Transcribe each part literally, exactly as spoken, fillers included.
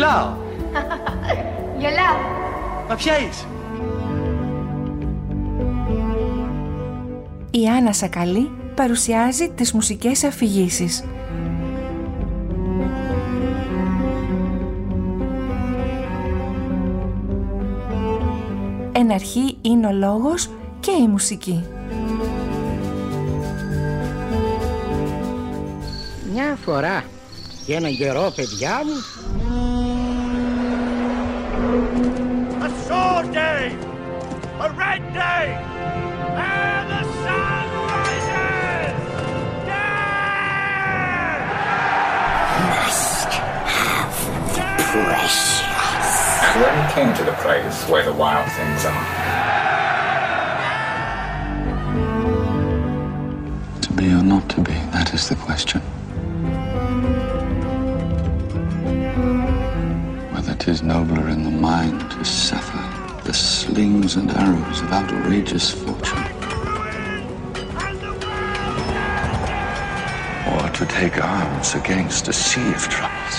Μιλάω. Γελάω. Μα ποια είσαι? Η Άννα Σακαλή παρουσιάζει τις μουσικές αφηγήσεις. Εν αρχή είναι ο λόγος και η μουσική. Μια φορά και έναν καιρό, παιδιά μου, A sword day, a red day, and the sun rises! Death! Must have the precious. And when he came to the place where the wild things are, to be or not to be, that is the question. Whether 'tis nobler in the mind to suffer the slings and arrows of outrageous fortune, or to take arms against a sea of troubles.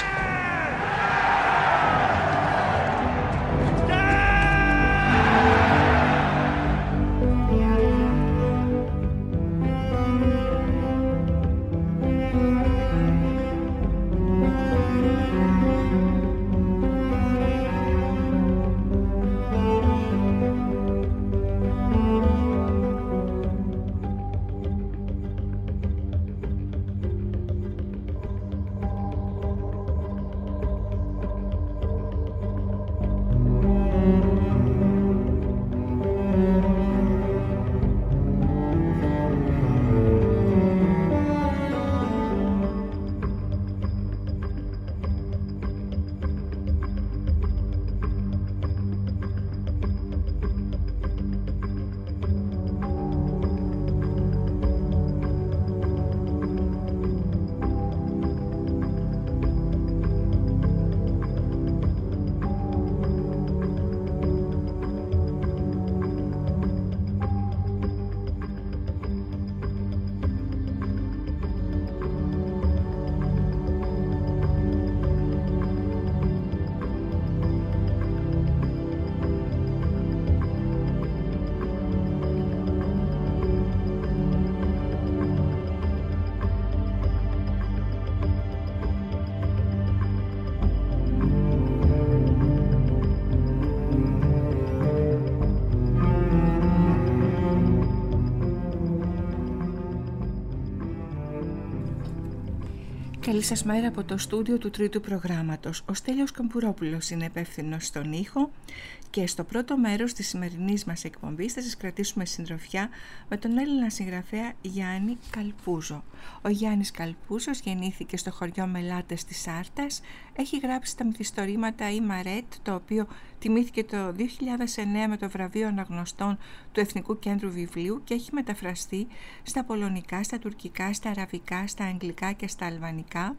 Καλή σας μέρα από το στούντιο του τρίτου προγράμματος. Ο Στέλιος Καμπουρόπουλος είναι υπεύθυνος στον ήχο και στο πρώτο μέρος της σημερινής μας εκπομπής θα σας κρατήσουμε συντροφιά με τον Έλληνα συγγραφέα Γιάννη Καλπούζο. Ο Γιάννης Καλπούζος γεννήθηκε στο χωριό Μελάτες της Άρτας. Έχει γράψει τα μυθιστορήματα «Η Μαρέτ», το οποίο τιμήθηκε το δύο χιλιάδες εννέα με το βραβείο αναγνωστών του Εθνικού Κέντρου Βιβλίου και έχει μεταφραστεί στα πολωνικά, στα τουρκικά, στα αραβικά, στα αγγλικά και στα αλβανικά.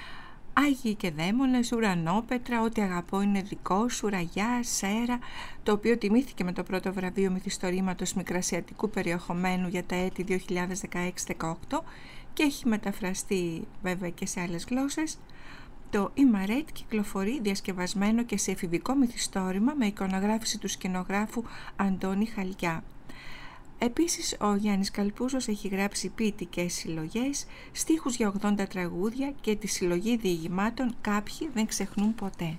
Άγιοι και δαίμονες, ουρανόπετρα, ό,τι αγαπώ είναι δικό σου, ραγιά, σέρα, το οποίο τιμήθηκε με το πρώτο βραβείο μυθιστορήματος μικρασιατικού περιεχομένου για τα έτη δύο χιλιάδες δεκαέξι δεκαοκτώ και έχει μεταφραστεί βέβαια και σε άλλες γλώσσες. Το «Η Μαρέτ» κυκλοφορεί διασκευασμένο και σε εφηβικό μυθιστόρημα με εικονογράφηση του σκηνογράφου Αντώνη Χαλιά. Επίσης, ο Γιάννης Καλπούζος έχει γράψει ποιητικές συλλογές, στίχους για ογδόντα τραγούδια και τη συλλογή διηγημάτων «Κάποιοι δεν ξεχνούν ποτέ».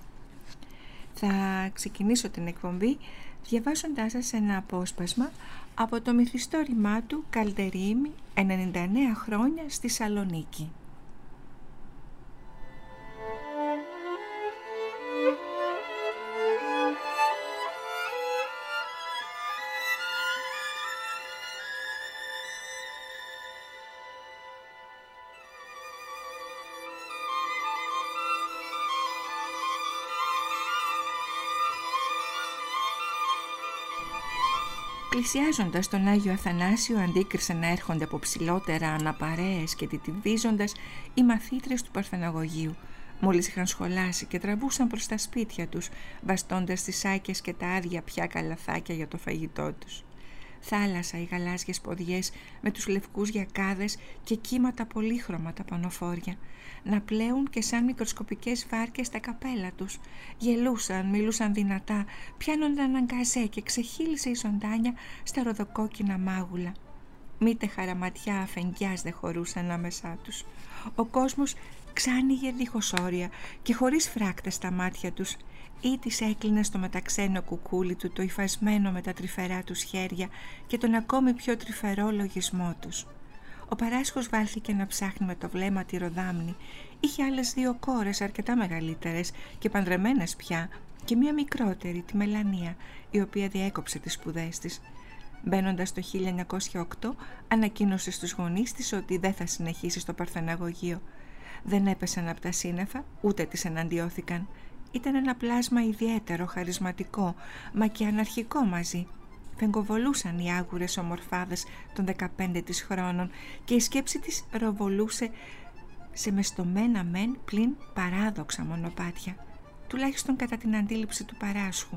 Θα ξεκινήσω την εκπομπή διαβάζοντάς σας ένα απόσπασμα από το μυθιστόρημά του «Καλτερίμι, ενενήντα εννέα χρόνια στη Σαλονίκη». Πλησιάζοντας τον Άγιο Αθανάσιο, αντίκρισαν να έρχονται από ψηλότερα αναπαρέες και τιτιβίζοντας οι μαθήτρες του Παρθεναγωγείου. Μόλις είχαν σχολάσει και τραβούσαν προς τα σπίτια τους, βαστώντας τις σάκες και τα άδεια πια καλαθάκια για το φαγητό τους. θάλασσα οι γαλάζιες ποδιές με τους λευκούς γιακάδες και κύματα πολύχρωμα τα πανοφόρια, να πλέουν και σαν μικροσκοπικές βάρκες τα καπέλα τους. Γελούσαν, μιλούσαν δυνατά, πιάνονταν έναν καζέ και ξεχύλισε η ζωντάνια στα ροδοκόκκινα μάγουλα. Μήτε χαραματιά αφεντιάς δεν χωρούσαν ανάμεσά τους. Ο κόσμος ξάνοιγε δίχως όρια και χωρίς φράκτες στα μάτια τους, ή της έκλεινε στο μεταξένο κουκούλι του το υφασμένο με τα τρυφερά τους χέρια και τον ακόμη πιο τρυφερό λογισμό τους. Ο Παράσχος βάλθηκε να ψάχνει με το βλέμμα τη Ροδάμνη. Είχε άλλες δύο κόρες αρκετά μεγαλύτερες και παντρεμένες πια, και μία μικρότερη, τη Μελανία, η οποία διέκοψε τις σπουδές της. Μπαίνοντας το χίλια εννιακόσια οκτώ, ανακοίνωσε στους γονείς της ότι δεν θα συνεχίσει στο Παρθεναγωγείο. Δεν έπεσαν από τα σύννεφα, ούτε της εναντιώθηκαν. Ήταν ένα πλάσμα ιδιαίτερο, χαρισματικό, μα και αναρχικό μαζί. Φεγκοβολούσαν οι άγουρες ομορφάδες των δεκαπέντε της χρόνων και η σκέψη της ροβολούσε σε μεστομένα μεν πλην παράδοξα μονοπάτια, τουλάχιστον κατά την αντίληψη του Παράσχου.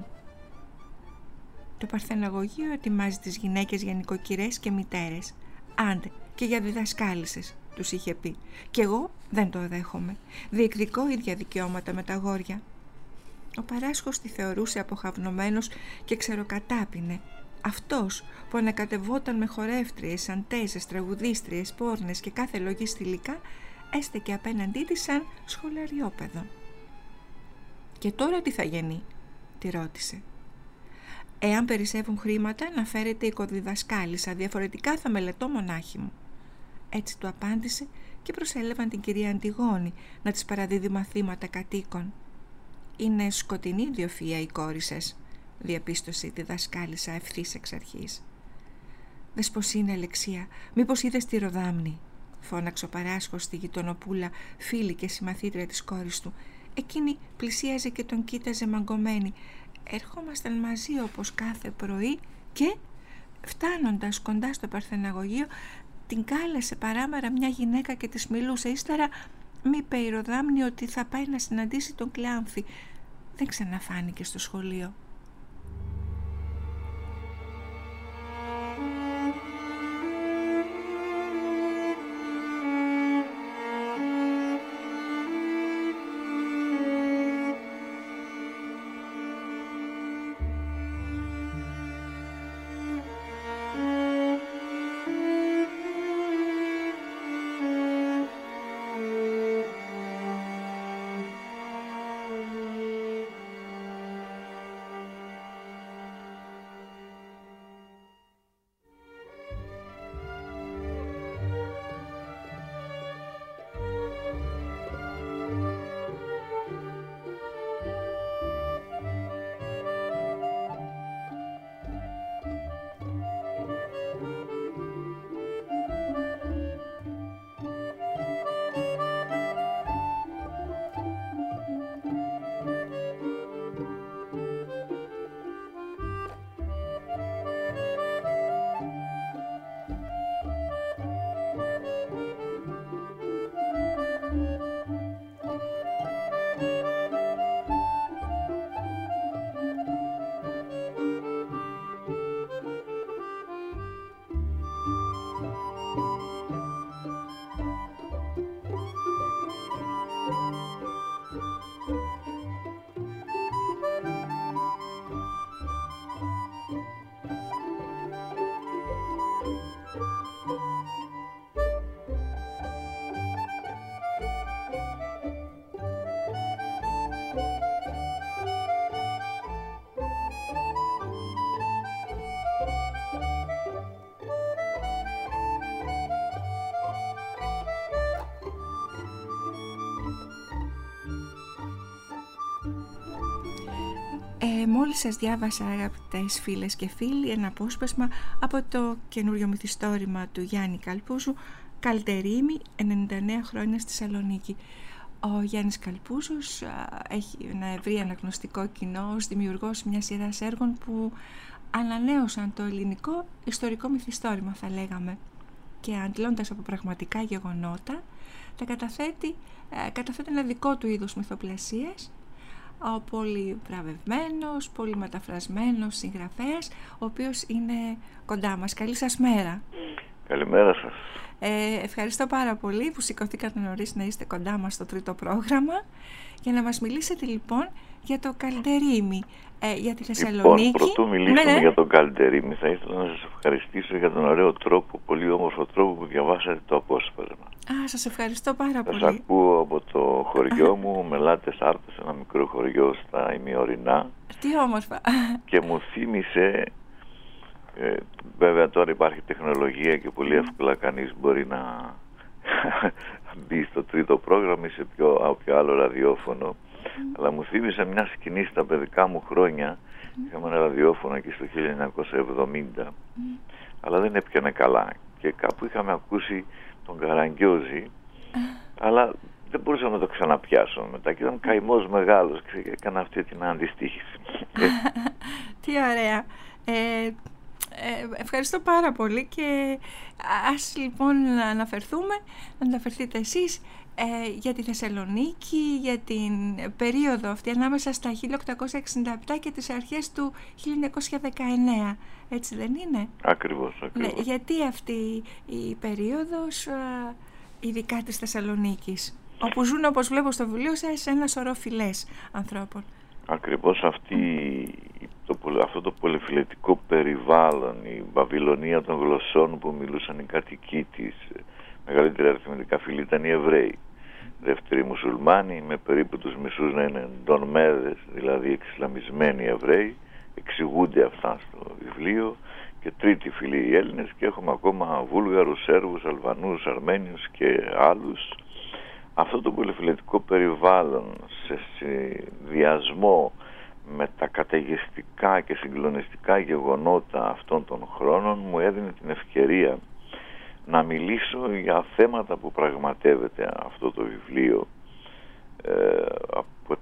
Το Παρθεναγωγείο ετοιμάζει τις γυναίκες για νοικοκυρές και μητέρες. Άντε και για διδασκάλισσες, τους είχε πει. Κι εγώ δεν το δέχομαι. Διεκδικώ ίδια δικαιώματα με τα αγόρια. Ο Παράσχος τη θεωρούσε αποχαυνομένος και ξεροκατάπινε. Αυτός που ανακατευόταν με χορεύτριες, σαντέζες, τραγουδίστριες, πόρνες και κάθε λογή στιλικά, έστεκε απέναντί της σαν σχολαριόπαιδο. «Και τώρα τι θα γεννεί?» τη ρώτησε. «Εάν περισσεύουν χρήματα, να φέρετε οικοδιδασκάλισσα, διαφορετικά θα μελετώ μονάχη μου». Έτσι του απάντησε και προσέλευαν την κυρία Αντιγόνη να της παραδίδει μαθήματα κατοίκων. «Είναι σκοτεινή ιδιοφυΐα η κόρη σας», διαπίστωσε η διδασκάλισσα ευθύς εξ αρχής. «Δες πως είναι, Αλεξία, μήπως είδες τη Ροδάμνη?» φώναξε ο Παράσχος στη γειτονοπούλα, φίλη και συμμαθήτρια της κόρης του. Εκείνη πλησίαζε και τον κοίταζε μαγκωμένη. Ερχόμασταν μαζί όπως κάθε πρωί και, φτάνοντας κοντά στο Παρθεναγωγείο, την κάλεσε παράμερα μια γυναίκα και της μιλούσε. Ύστερα μ' είπε η Ροδάμνη ότι θα πάει να συναντήσει τον Κλάμφη. Δεν ξαναφάνηκε στο σχολείο. Ε, μόλις σας διάβασα, αγαπητές φίλες και φίλοι, ένα απόσπασμα από το καινούριο μυθιστόρημα του Γιάννη Καλπούζου, Καλτερίμη, ενενήντα εννέα χρόνια στη Θεσσαλονίκη. Ο Γιάννης Καλπούζος α, έχει ένα ευρύ αναγνωστικό κοινό ως δημιουργός μιας σειράς έργων που ανανέωσαν το ελληνικό ιστορικό μυθιστόρημα, θα λέγαμε, και αντλώντας από πραγματικά γεγονότα τα καταθέτει, ε, καταθέτει ένα δικό του είδος μυθοπλασίας, ο πολύ βραβευμένος, πολύ μεταφρασμένος συγγραφέας, ο οποίος είναι κοντά μας. Καλή σας μέρα. Καλημέρα σας. Ε, ευχαριστώ πάρα πολύ που σηκωθήκατε νωρίς να είστε κοντά μας στο τρίτο πρόγραμμα για να μας μιλήσετε λοιπόν για το Καλντερίμι, ε, για τη Θεσσαλονίκη. Λοιπόν, πρωτού μιλήσουμε ναι, ναι. για το Καλντερίμι, θα ήθελα να σας ευχαριστήσω για τον ωραίο τρόπο, πολύ όμορφο τρόπο που διαβάσατε το απόσπασμα. Α, σας ευχαριστώ πάρα πολύ. Σας ακούω από το χωριό μου, Μελάτες Άρτος, ένα μικρό χωριό στα ημιορεινά. Τι όμορφα. Και μου θύμισε, ε, βέβαια τώρα υπάρχει τεχνολογία και πολύ εύκολα κανείς μπορεί να μπει στο τρίτο πρόγραμμα ή σε ποιο, όποιο άλλο ραδιόφωνο. Mm. Αλλά μου θύμισε μια σκηνή στα παιδικά μου χρόνια. Mm. Είχαμε ένα ραδιόφωνο εκεί στο χίλια εννιακόσια εβδομήντα, mm. αλλά δεν έπιανε καλά. Και κάπου είχαμε ακούσει τον Καραγκιόζη, mm. αλλά δεν μπορούσαμε να το ξαναπιάσουμε μετά. Και ήταν καημός μεγάλος και έκανα αυτή την αντιστοίχηση. Τι ωραία. Ε, ε, ευχαριστώ πάρα πολύ και ας λοιπόν αναφερθούμε, να αναφερθείτε εσείς ε, για τη Θεσσαλονίκη, για την περίοδο αυτή ανάμεσα στα χίλια οκτακόσια εξήντα επτά και τις αρχές του χίλια εννιακόσια δεκαεννέα, έτσι δεν είναι? Ακριβώς, ακριβώς. Ναι, γιατί αυτή η περίοδος, ε, ειδικά της Θεσσαλονίκης, όπου ζουν, όπως βλέπω στο βιβλίο σας, ένα σωρό φυλές ανθρώπων. Ακριβώς αυτή, το, αυτό το πολυφυλετικό περιβάλλον, η Βαβυλωνία των γλωσσών που μιλούσαν οι κατοικοί της, μεγαλύτερη αριθμητικά φυλή ήταν οι Εβραίοι. Δεύτεροι μουσουλμάνοι, με περίπου τους μισούς να είναι ντονμέδες, δηλαδή εξισλαμισμένοι Εβραίοι, εξηγούνται αυτά στο βιβλίο. Και τρίτη φυλή οι Έλληνες, και έχουμε ακόμα Βούλγαρους, Σέρβους, Αλβανούς, Αρμένιους και άλλους. Αυτό το πολυφυλετικό περιβάλλον σε συνδυασμό με τα καταιγιστικά και συγκλονιστικά γεγονότα αυτών των χρόνων μου έδινε την ευκαιρία να μιλήσω για θέματα που πραγματεύεται αυτό το βιβλίο, ε, από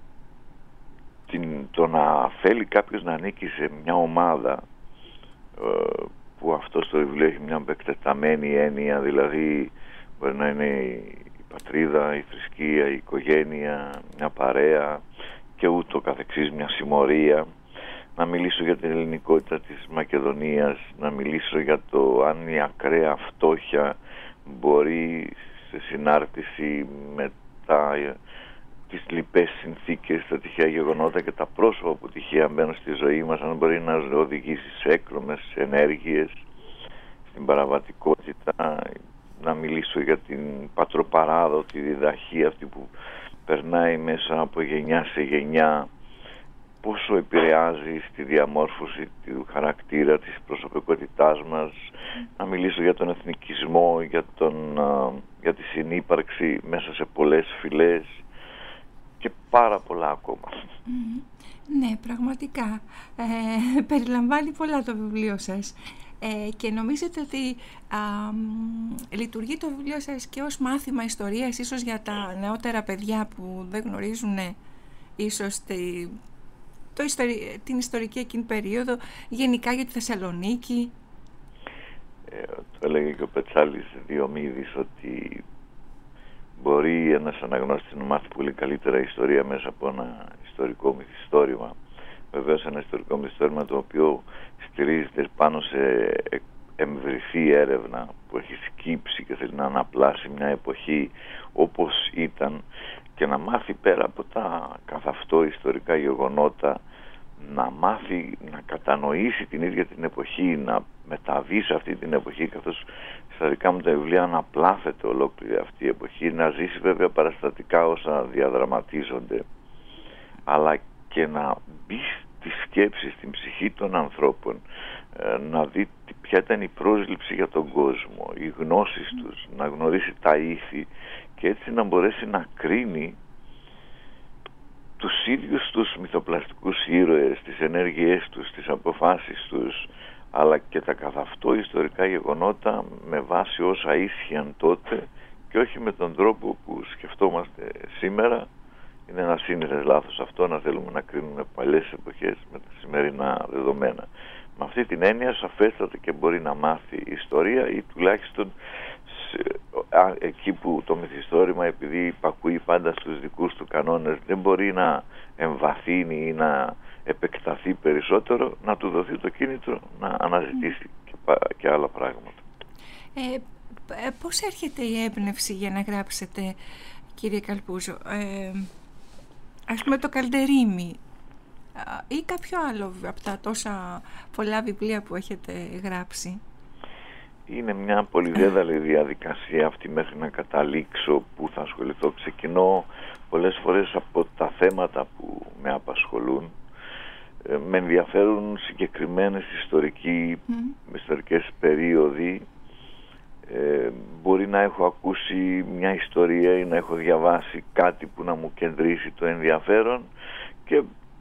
την, το να θέλει κάποιος να ανήκει σε μια ομάδα, ε, που αυτό στο βιβλίο έχει μια επεκτεταμένη έννοια, δηλαδή μπορεί να είναι η πατρίδα, η θρησκεία, η οικογένεια, μια παρέα και ούτω καθεξής, μια συμμορία. Να μιλήσω για την ελληνικότητα της Μακεδονίας, να μιλήσω για το αν η ακραία φτώχεια μπορεί σε συνάρτηση με τα, τις λοιπές συνθήκες, τα τυχαία γεγονότα και τα πρόσωπα που τυχαία μπαίνουν στη ζωή μας, αν μπορεί να οδηγήσει σε έκρομες ενέργειες, στην παραβατικότητα. Να μιλήσω για την πατροπαράδοτη διδαχή αυτή που περνάει μέσα από γενιά σε γενιά, πόσο επηρεάζει στη διαμόρφωση του χαρακτήρα της προσωπικότητάς μας. Να μιλήσω για τον εθνικισμό, για, τον, για τη συνύπαρξη μέσα σε πολλές φυλές και πάρα πολλά ακόμα. Mm-hmm. Ναι, πραγματικά ε, περιλαμβάνει πολλά το βιβλίο σας. Ε, και νομίζετε ότι α, λειτουργεί το βιβλίο σας και ως μάθημα ιστορίας, ίσως για τα νεότερα παιδιά που δεν γνωρίζουν ίσως τη, το ιστορι, την ιστορική εκείνη περίοδο, γενικά για τη Θεσσαλονίκη? Ε, το έλεγε και ο Πετσάλης Διομήδης ότι μπορεί ένας αναγνώστης να μάθει πολύ καλύτερα ιστορία μέσα από ένα ιστορικό μυθιστόρημα. Βεβαίως ένα ιστορικό μυθιστόρημα το οποίο στηρίζεται πάνω σε εμβρηθή έρευνα που έχει σκύψει και θέλει να αναπλάσει μια εποχή όπως ήταν, και να μάθει πέρα από τα καθ' αυτό ιστορικά γεγονότα, να μάθει να κατανοήσει την ίδια την εποχή, να μεταβεί σε αυτή την εποχή, καθώς στα δικά μου τα βιβλία αναπλάθεται ολόκληρη αυτή η εποχή, να ζήσει βέβαια παραστατικά όσα διαδραματίζονται, αλλά και να μπει στη σκέψη, στην ψυχή των ανθρώπων, να δει ποια ήταν η πρόσληψη για τον κόσμο, οι γνώσεις τους, να γνωρίσει τα ήθη και έτσι να μπορέσει να κρίνει τους ίδιους τους μυθοπλαστικούς ήρωες, τις ενέργειές τους, τις αποφάσεις τους, αλλά και τα καθ' αυτό ιστορικά γεγονότα με βάση όσα ίσχυαν τότε και όχι με τον τρόπο που σκεφτόμαστε σήμερα. Είναι ένα σύνηθες λάθος αυτό, να θέλουμε να κρίνουμε παλιές εποχές με τα σημερινά δεδομένα. Με αυτή την έννοια σαφέστατα και μπορεί να μάθει ιστορία ή τουλάχιστον α, εκεί που το μυθιστόρημα, επειδή υπακούει πάντα στους δικούς του κανόνες, δεν μπορεί να εμβαθύνει ή να επεκταθεί περισσότερο, να του δοθεί το κίνητρο να αναζητήσει και, και άλλα πράγματα. Ε, πώς έρχεται η έμπνευση για να γράψετε, κύριε Καλπούζο? Ε, ας πούμε το Καλντερίμι ή κάποιο άλλο από τα τόσα πολλά βιβλία που έχετε γράψει? Είναι μια πολυδέδαλη διαδικασία αυτή μέχρι να καταλήξω που θα ασχοληθώ. Ξεκινώ πολλές φορές από τα θέματα που με απασχολούν. Ε, με ενδιαφέρουν συγκεκριμένες ιστορικοί, mm. ιστορικές περίοδοι. Ε, μπορεί να έχω ακούσει μια ιστορία ή να έχω διαβάσει κάτι που να μου κεντρήσει το ενδιαφέρον και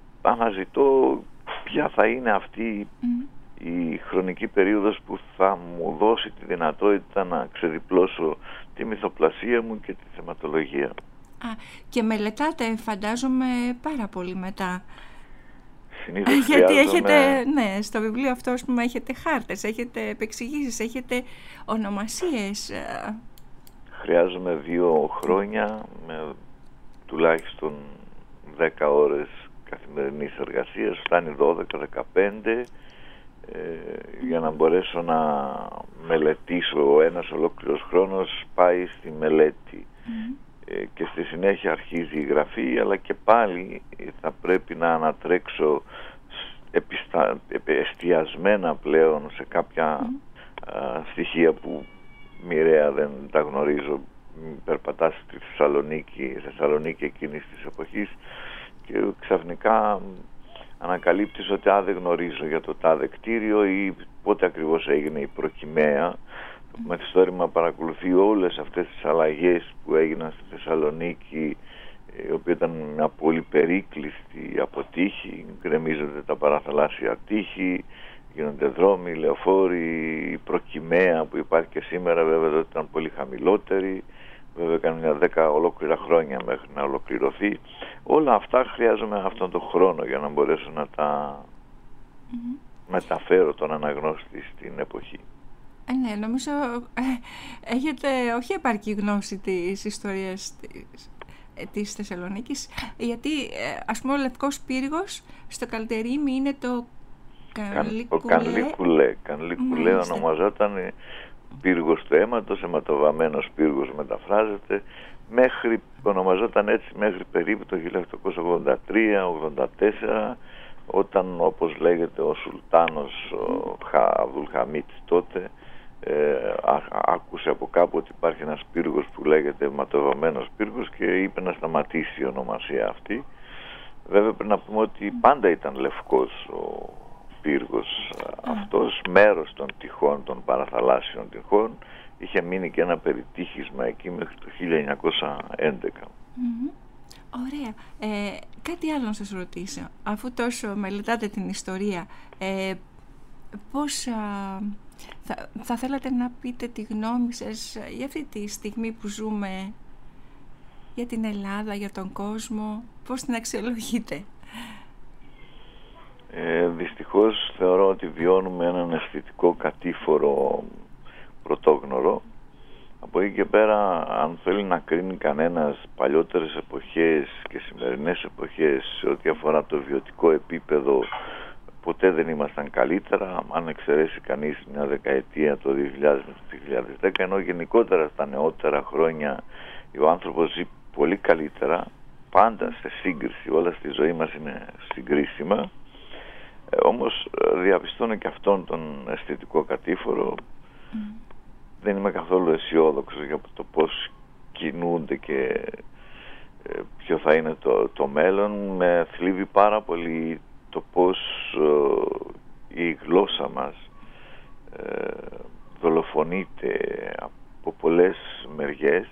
αναζητώ ποια θα είναι αυτή mm. η χρονική περίοδος που θα μου δώσει τη δυνατότητα να ξεδιπλώσω τη μυθοπλασία μου και τη θεματολογία. Α, και μελετάτε, φαντάζομαι, πάρα πολύ μετά. Συνήθως γιατί χρειάζομαι... έχετε, ναι, στο βιβλίο αυτό, ας πούμε, έχετε χάρτες, έχετε επεξηγήσεις, έχετε ονομασίες. Χρειάζομαι δύο χρόνια με τουλάχιστον δέκα ώρες καθημερινής εργασίας, φτάνει δώδεκα δεκαπέντε, ε, για να μπορέσω να μελετήσω. Ένας ολόκληρος χρόνος πάει στη μελέτη. Mm. Και στη συνέχεια αρχίζει η γραφή, αλλά και πάλι θα πρέπει να ανατρέξω επιστα... εστιασμένα πλέον σε κάποια mm. α, στοιχεία που μοιραία δεν τα γνωρίζω. Περπατάς στη Θεσσαλονίκη, Θεσσαλονίκη εκείνης της εποχής και ξαφνικά ανακαλύπτεις ότι α, δεν γνωρίζω για το τάδε κτίριο ή πότε ακριβώς έγινε η προκυμαία. Το μυθιστόρημα παρακολουθεί όλες αυτές τις αλλαγές που έγιναν στη Θεσσαλονίκη, η οποία ήταν μια πολύ περίκλειστη από τείχη. Γκρεμίζονται τα παραθαλάσσια τείχη, γίνονται δρόμοι, λεωφόροι, η προκυμαία που υπάρχει και σήμερα βέβαια τότε ήταν πολύ χαμηλότερη. Βέβαια έκανε μια δέκα ολόκληρα χρόνια μέχρι να ολοκληρωθεί. Όλα αυτά χρειάζομαι αυτόν τον χρόνο για να μπορέσω να τα mm-hmm. μεταφέρω τον αναγνώστη στην εποχή. Ε, ναι, νομίζω ε, έχετε όχι επαρκή γνώση της ιστορίας της, της Θεσσαλονίκης, γιατί ε, ας πούμε ο Λευκός Πύργος στο Καλντερίμι είναι το Κανλίκουλέ. Ο Κανλίκουλέ, Κανλίκουλέ ονομαζόταν πύργος του αίματος, αιματοβαμμένος πύργος μεταφράζεται, μέχρι, ονομαζόταν έτσι μέχρι περίπου το χίλια οκτακόσια ογδόντα τρία ογδόντα τέσσερα, όταν, όπως λέγεται, ο Σουλτάνος ο Αβδούλ Χαμίτ τότε ε, α, άκουσε από κάπου ότι υπάρχει ένας πύργος που λέγεται ματοβαμμένος πύργος και είπε να σταματήσει η ονομασία αυτή. Βέβαια πρέπει να πούμε ότι πάντα ήταν λευκός ο πύργος αυτός, μέρος των τυχών, των παραθαλάσσιων τυχών. Είχε μείνει και ένα περιτύχισμα εκεί μέχρι το χίλια εννιακόσια έντεκα. Mm-hmm. Ωραία. Ε, κάτι άλλο να σας ρωτήσω. Αφού τόσο μελετάτε την ιστορία, ε, πώς α, θα, θα θέλατε να πείτε τη γνώμη σας για αυτή τη στιγμή που ζούμε, για την Ελλάδα, για τον κόσμο, πώς την αξιολογείτε? Ε, δυστυχώς θεωρώ ότι βιώνουμε έναν αισθητικό κατήφορο πρωτόγνωρο. Από εκεί και πέρα, αν θέλει να κρίνει κανένας παλιότερες εποχές και σημερινές εποχές σε ό,τι αφορά το βιωτικό επίπεδο, ποτέ δεν ήμασταν καλύτερα, αν εξαιρέσει κανείς μια δεκαετία το δύο χιλιάδες με το δύο χιλιάδες δέκα, ενώ γενικότερα στα νεότερα χρόνια ο άνθρωπος ζει πολύ καλύτερα, πάντα σε σύγκριση, όλα στη ζωή μας είναι συγκρίσιμα. Ε, όμως διαπιστώνω και αυτόν τον αισθητικό κατήφορο. Mm. Δεν είμαι καθόλου αισιόδοξος για το πώς κινούνται και ε, ποιο θα είναι το, το μέλλον. Με θλίβει πάρα πολύ το πώς ε, η γλώσσα μας ε, δολοφονείται από πολλές μεριές.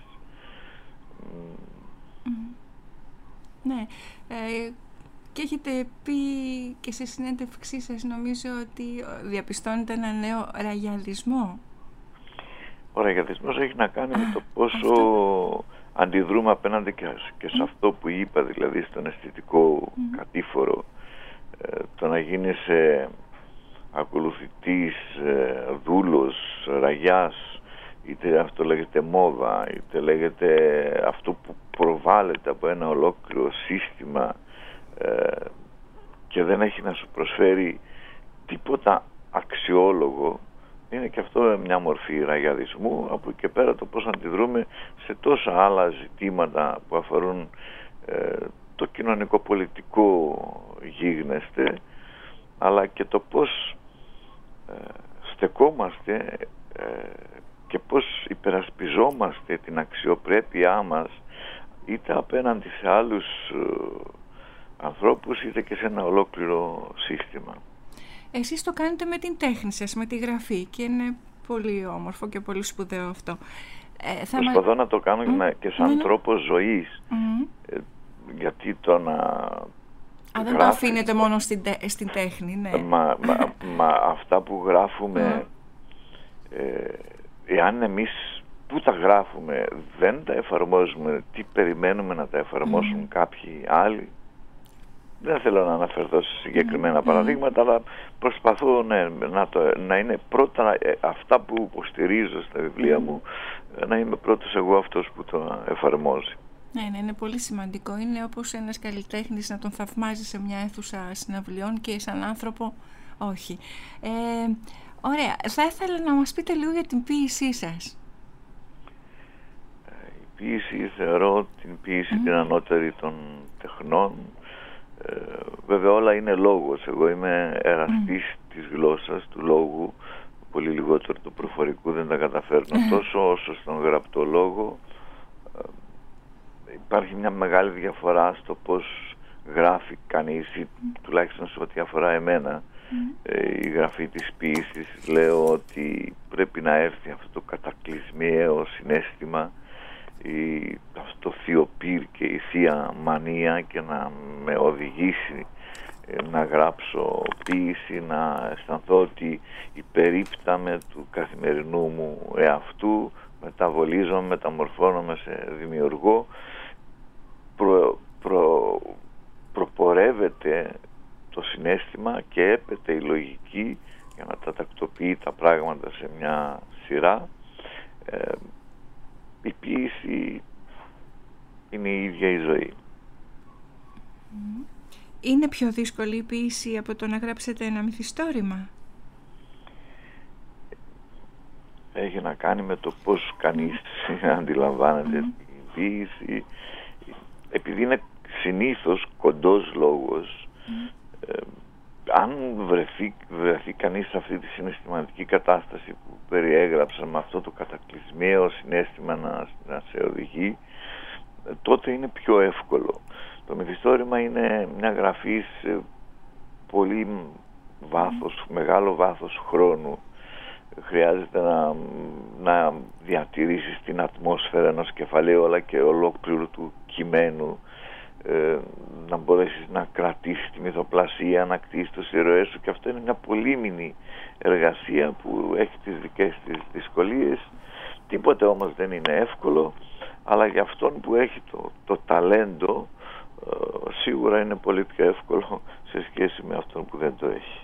Mm. Ναι, ε, και έχετε πει και σε συνέντευξή σας, νομίζω, ότι διαπιστώνετε ένα νέο ραγιαλισμό. Ο ραγιαλισμός έχει να κάνει Α, με το πόσο αυτό. αντιδρούμε απέναντι και, και σε mm. αυτό που είπα, δηλαδή στον αισθητικό mm. κατήφορο. Ε, το να γίνεις ε, ακολουθητής, ε, δούλος, ραγιάς είτε αυτό λέγεται μόδα, είτε λέγεται αυτό που προβάλλεται από ένα ολόκληρο σύστημα ε, και δεν έχει να σου προσφέρει τίποτα αξιόλογο, είναι και αυτό μια μορφή ραγιαδισμού. Από εκεί και πέρα το πώς αντιδρούμε σε τόσα άλλα ζητήματα που αφορούν ε, το κοινωνικό-πολιτικό γίγνεσθε, αλλά και το πώς ε, στεκόμαστε ε, και πώς υπερασπιζόμαστε την αξιοπρέπειά μας είτε απέναντι σε άλλους ε, ανθρώπους είτε και σε ένα ολόκληρο σύστημα. Εσείς το κάνετε με την τέχνη σας, με τη γραφή, και είναι πολύ όμορφο και πολύ σπουδαίο αυτό. Ε, θα Προσπαθώ μα... να το κάνω mm. και σαν mm. τρόπο ζωής, mm. ε, γιατί το να... Α, δεν το αφήνετε μόνο στην, τε... στην τέχνη, ναι. Μα, μα, μα αυτά που γράφουμε, mm. ε, εάν εμείς που τα γράφουμε δεν τα εφαρμόζουμε, τι περιμένουμε να τα εφαρμόσουν mm. κάποιοι άλλοι? Δεν θέλω να αναφερθώ σε συγκεκριμένα mm. παραδείγματα, αλλά προσπαθώ ναι, να, το, να είναι πρώτα αυτά που υποστηρίζω στα βιβλία μου, να είμαι πρώτος εγώ αυτός που το εφαρμόζει. Ναι, ναι, είναι πολύ σημαντικό. Είναι όπως ένας καλλιτέχνης να τον θαυμάζει σε μια αίθουσα συναυλιών και σαν άνθρωπο όχι. Ε, ωραία. Θα ήθελα να μας πείτε λίγο για την ποίησή σας. Η ποίηση, θεωρώ την ποίηση mm. την ανώτερη των τεχνών. Ε, βέβαια όλα είναι λόγος. Εγώ είμαι εραστής mm. της γλώσσας, του λόγου, πολύ λιγότερο του προφορικού δεν τα καταφέρνω mm. τόσο όσο στον γραπτό λόγο. Ε, υπάρχει μια μεγάλη διαφορά στο πώς γράφει κανείς, ή τουλάχιστον σε ό,τι αφορά εμένα mm. ε, η γραφή της ποίησης. Λέω ότι πρέπει να έρθει αυτό το κατακλυσμιαίο συναίσθημα, η, αυτό θείο πυρ και η θεία μανία, και να με οδηγήσει ε, να γράψω ποίηση, να αισθανθώ ότι υπερίπταμαι του καθημερινού μου εαυτού, μεταβολίζομαι, μεταμορφώνομαι σε δημιουργό, προ, προ, προπορεύεται το συναίσθημα και έπεται η λογική για να τα τακτοποιεί τα πράγματα σε μια σειρά. Ε, η ποίηση είναι η ίδια η ζωή. Είναι πιο δύσκολη η ποίηση από το να γράψετε ένα μυθιστόρημα? Έχει να κάνει με το πώς κανείς αντιλαμβάνεται mm. την ποίηση. Επειδή είναι συνήθως κοντός λόγος, mm. ε, αν βρεθεί, βρεθεί κανείς σε αυτή τη συναισθηματική κατάσταση που περιέγραψα, με αυτό το κατακλυσμιαίο συναίσθημα να, να σε οδηγεί, τότε είναι πιο εύκολο. Το μυθιστόρημα είναι μια γραφή σε πολύ βάθος, μεγάλο βάθος χρόνου. Χρειάζεται να, να διατηρήσεις την ατμόσφαιρα ενός κεφαλαίου αλλά και ολόκληρου του κειμένου, ε, να μπορέσεις να κρατήσεις τη μυθοπλασία, να κτίσεις τους ηρωές σου, και αυτό είναι μια πολύμηνη εργασία που έχει τις δικές της δυσκολίες. Τίποτε όμως δεν είναι εύκολο, αλλά για αυτόν που έχει το, το ταλέντο ε, σίγουρα είναι πολύ πιο εύκολο σε σχέση με αυτόν που δεν το έχει.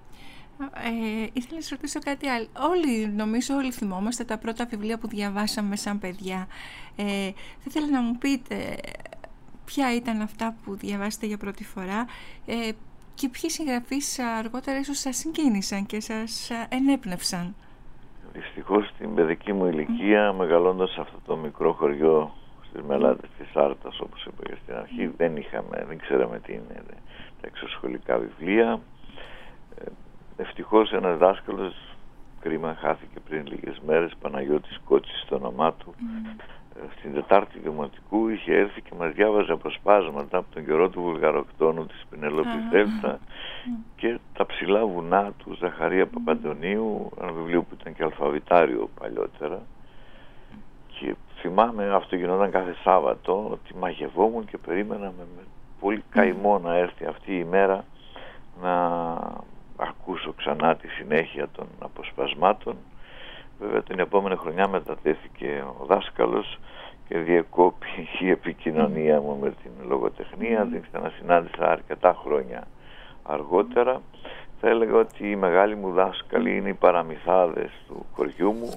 Ε, ήθελα να σας ρωτήσω κάτι άλλο. Όλοι, νομίζω όλοι θυμόμαστε τα πρώτα βιβλία που διαβάσαμε σαν παιδιά. Ε, θα ήθελα να μου πείτε ποια ήταν αυτά που διαβάσετε για πρώτη φορά ε, και ποιοι συγγραφείς αργότερα ίσως σας συγκίνησαν και σας ενέπνευσαν. Δυστυχώς στην παιδική μου ηλικία, mm. μεγαλώντας σε αυτό το μικρό χωριό στις Μελάτες της Άρτας, όπως είπα και στην αρχή, mm. δεν είχαμε, δεν ξέραμε τι είναι τα εξωσχολικά βιβλία. Ε, ευτυχώς ένας δάσκαλος, κρίμα χάθηκε πριν λίγες μέρες, Παναγιώτης Κότσης στο όνομά του, mm. στην Τετάρτη Δημοτικού είχε έρθει και μας διάβαζε αποσπάσματα από τον καιρό του Βουλγαροκτώνου της Πινελόπης ah. Δέλτα mm. και τα ψηλά βουνά του Ζαχαρία mm. Παπαντονίου, ένα βιβλίο που ήταν και αλφαβητάριο παλιότερα, και θυμάμαι αυτό γινόταν κάθε Σάββατο, ότι μαγευόμουν και περίμενα με, με πολύ καημό να έρθει αυτή η μέρα να ακούσω ξανά τη συνέχεια των αποσπασμάτων. Βέβαια την επόμενη χρονιά μετατέθηκε ο δάσκαλος και διεκόπη η επικοινωνία μου με την λογοτεχνία. Mm. την ξανασυνάντησα αρκετά χρόνια αργότερα. Θα έλεγα ότι οι μεγάλοι μου δάσκαλοι είναι οι παραμυθάδες του χωριού μου,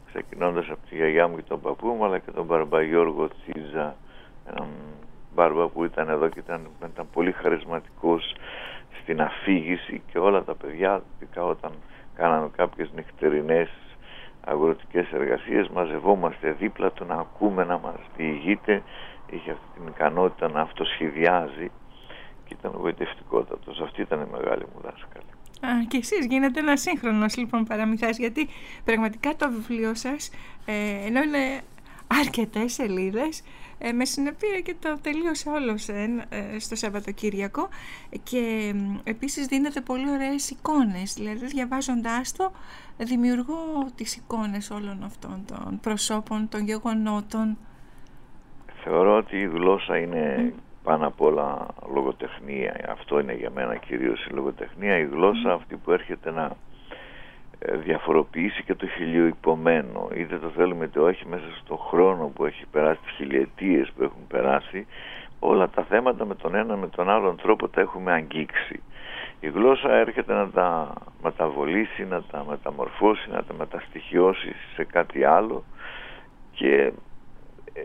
ξεκινώντας από τη γιαγιά μου και τον παππού μου, αλλά και τον μπαρμπα Γιώργο Τσίζα, έναν μπαρμπα που ήταν εδώ και ήταν, ήταν πολύ χαρισματικός στην αφήγηση, και όλα τα παιδιά, ειδικά όταν κάναμε κάποιες νυχτερινές αγροτικές εργασίες, μαζευόμαστε δίπλα του να ακούμε, να μας διηγείται. Είχε αυτή την ικανότητα να αυτοσχεδιάζει και ήταν γοητευτικότατος. Αυτή ήταν η μεγάλη μου δάσκαλη. Α, και εσείς γίνετε ένα σύγχρονος λοιπόν παραμυθάς, γιατί πραγματικά το βιβλίο σας, ε, ενώ είναι αρκετές σελίδες, ε, με συνεπία και το τελείωσα όλο ε, στο Σαββατοκύριακο, και ε, επίσης δίνετε πολύ ωραίες εικόνες, δηλαδή διαβάζοντάς το δημιουργώ τις εικόνες όλων αυτών των προσώπων, των γεγονότων. Θεωρώ ότι η γλώσσα είναι mm. πάνω απ' όλα λογοτεχνία. Αυτό είναι για μένα κυρίως η λογοτεχνία. Η γλώσσα mm. αυτή που έρχεται να διαφοροποιήσει και το χιλιοϊπωμένο, είτε το θέλουμε είτε όχι, μέσα στον χρόνο που έχει περάσει, τις χιλιετίες που έχουν περάσει, όλα τα θέματα με τον ένα με τον άλλον τρόπο τα έχουμε αγγίξει. Η γλώσσα έρχεται να τα μεταβολήσει, να τα μεταμορφώσει, να τα μεταστοιχειώσει σε κάτι άλλο, και ε,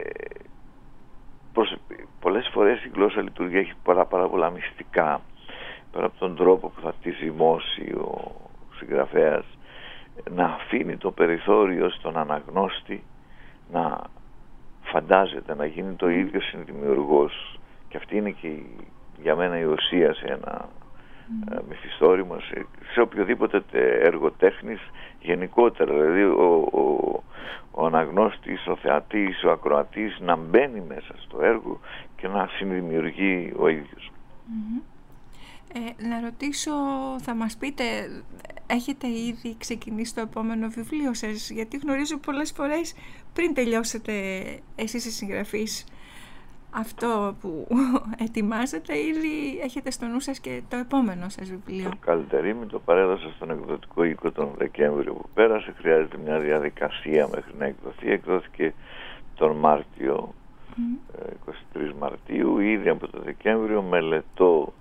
προς, πολλές φορές η γλώσσα λειτουργεί, έχει πάρα, πάρα πολλά μυστικά, πέρα από τον τρόπο που θα τη ζυμώσει ο συγγραφέας, να αφήνει το περιθώριο στον αναγνώστη να φαντάζεται, να γίνει το ίδιο συνδημιουργός. Και αυτή είναι και η, για μένα η ουσία σε ένα mm. μυθιστόρημα, σε, σε οποιοδήποτε έργο τέχνης γενικότερα. Δηλαδή ο, ο, ο αναγνώστης, ο θεατής, ο ακροατής να μπαίνει μέσα στο έργο και να συνδημιουργεί ο ίδιος. Mm-hmm. Ε, να ρωτήσω, θα μας πείτε, έχετε ήδη ξεκινήσει το επόμενο βιβλίο σας? Γιατί γνωρίζω πολλές φορές πριν τελειώσετε εσείς οι συγγραφείς αυτό που ετοιμάζετε, ήδη έχετε στο νου σας και το επόμενο σας βιβλίο. Το Καλτερίμι το παρέδωσα στον εκδοτικό οίκο τον Δεκέμβριο που πέρασε. Χρειάζεται μια διαδικασία μέχρι να εκδοθεί. Εκδόθηκε τον Μάρτιο, mm. είκοσι τρεις Μαρτίου. Ήδη από το Δεκέμβριο μελετώ,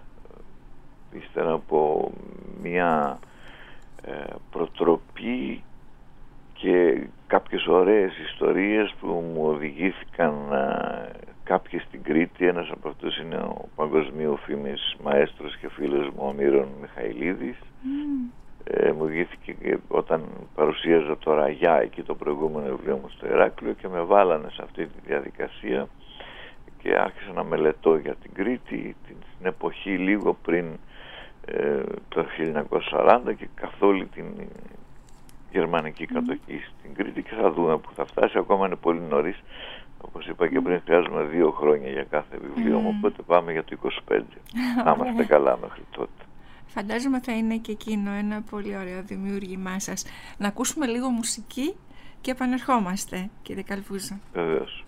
ύστερα από μια ε, προτροπή και κάποιες ωραίες ιστορίες που μου οδηγήθηκαν ε, κάποιες στην Κρήτη. Ένας από αυτούς είναι ο παγκοσμίου φήμης μαέστρος και φίλος μου ο Μύρον Μιχαηλίδης. Mm. Ε, μου οδηγήθηκε όταν παρουσίαζα το Ραγιά, εκεί το προηγούμενο βιβλίο μου στο Ηράκλειο, και με βάλανε σε αυτή τη διαδικασία και άρχισα να μελετώ για την Κρήτη την, την εποχή λίγο πριν ε, το χίλια εννιακόσια σαράντα και καθ' όλη την γερμανική κατοχή στην Κρήτη, και θα δούμε που θα φτάσει. Ακόμα είναι πολύ νωρίς, όπως είπα και πριν, χρειάζομαι δύο χρόνια για κάθε βιβλίο μου, οπότε πάμε για το είκοσι πέντε. Να είμαστε καλά μέχρι τότε. Φαντάζομαι θα είναι και εκείνο ένα πολύ ωραίο δημιούργημά σας. Να ακούσουμε λίγο μουσική και επανερχόμαστε, κύριε Καλβούζο. Βεβαίως.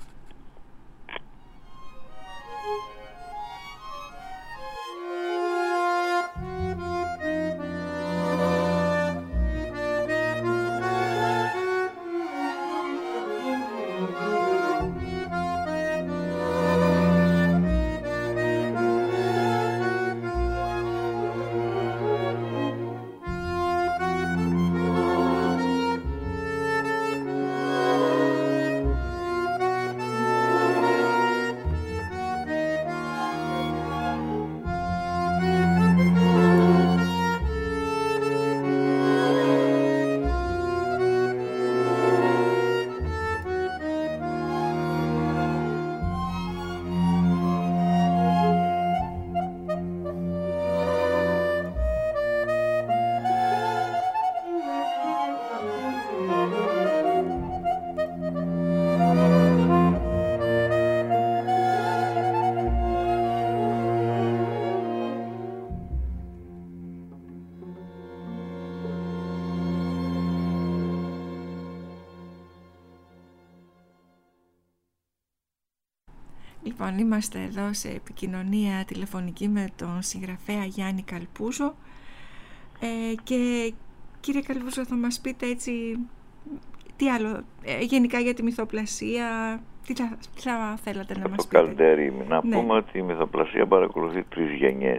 Λοιπόν, είμαστε εδώ σε επικοινωνία τηλεφωνική με τον συγγραφέα Γιάννη Καλπούζο, ε, και κύριε Καλπούζο, θα μας πείτε έτσι τι άλλο ε, γενικά για τη μυθοπλασία, τι θα, τι θα θέλατε να μας το πείτε? Καλτερίμι, να ναι. πούμε ότι η μυθοπλασία παρακολουθεί τρεις γενιές.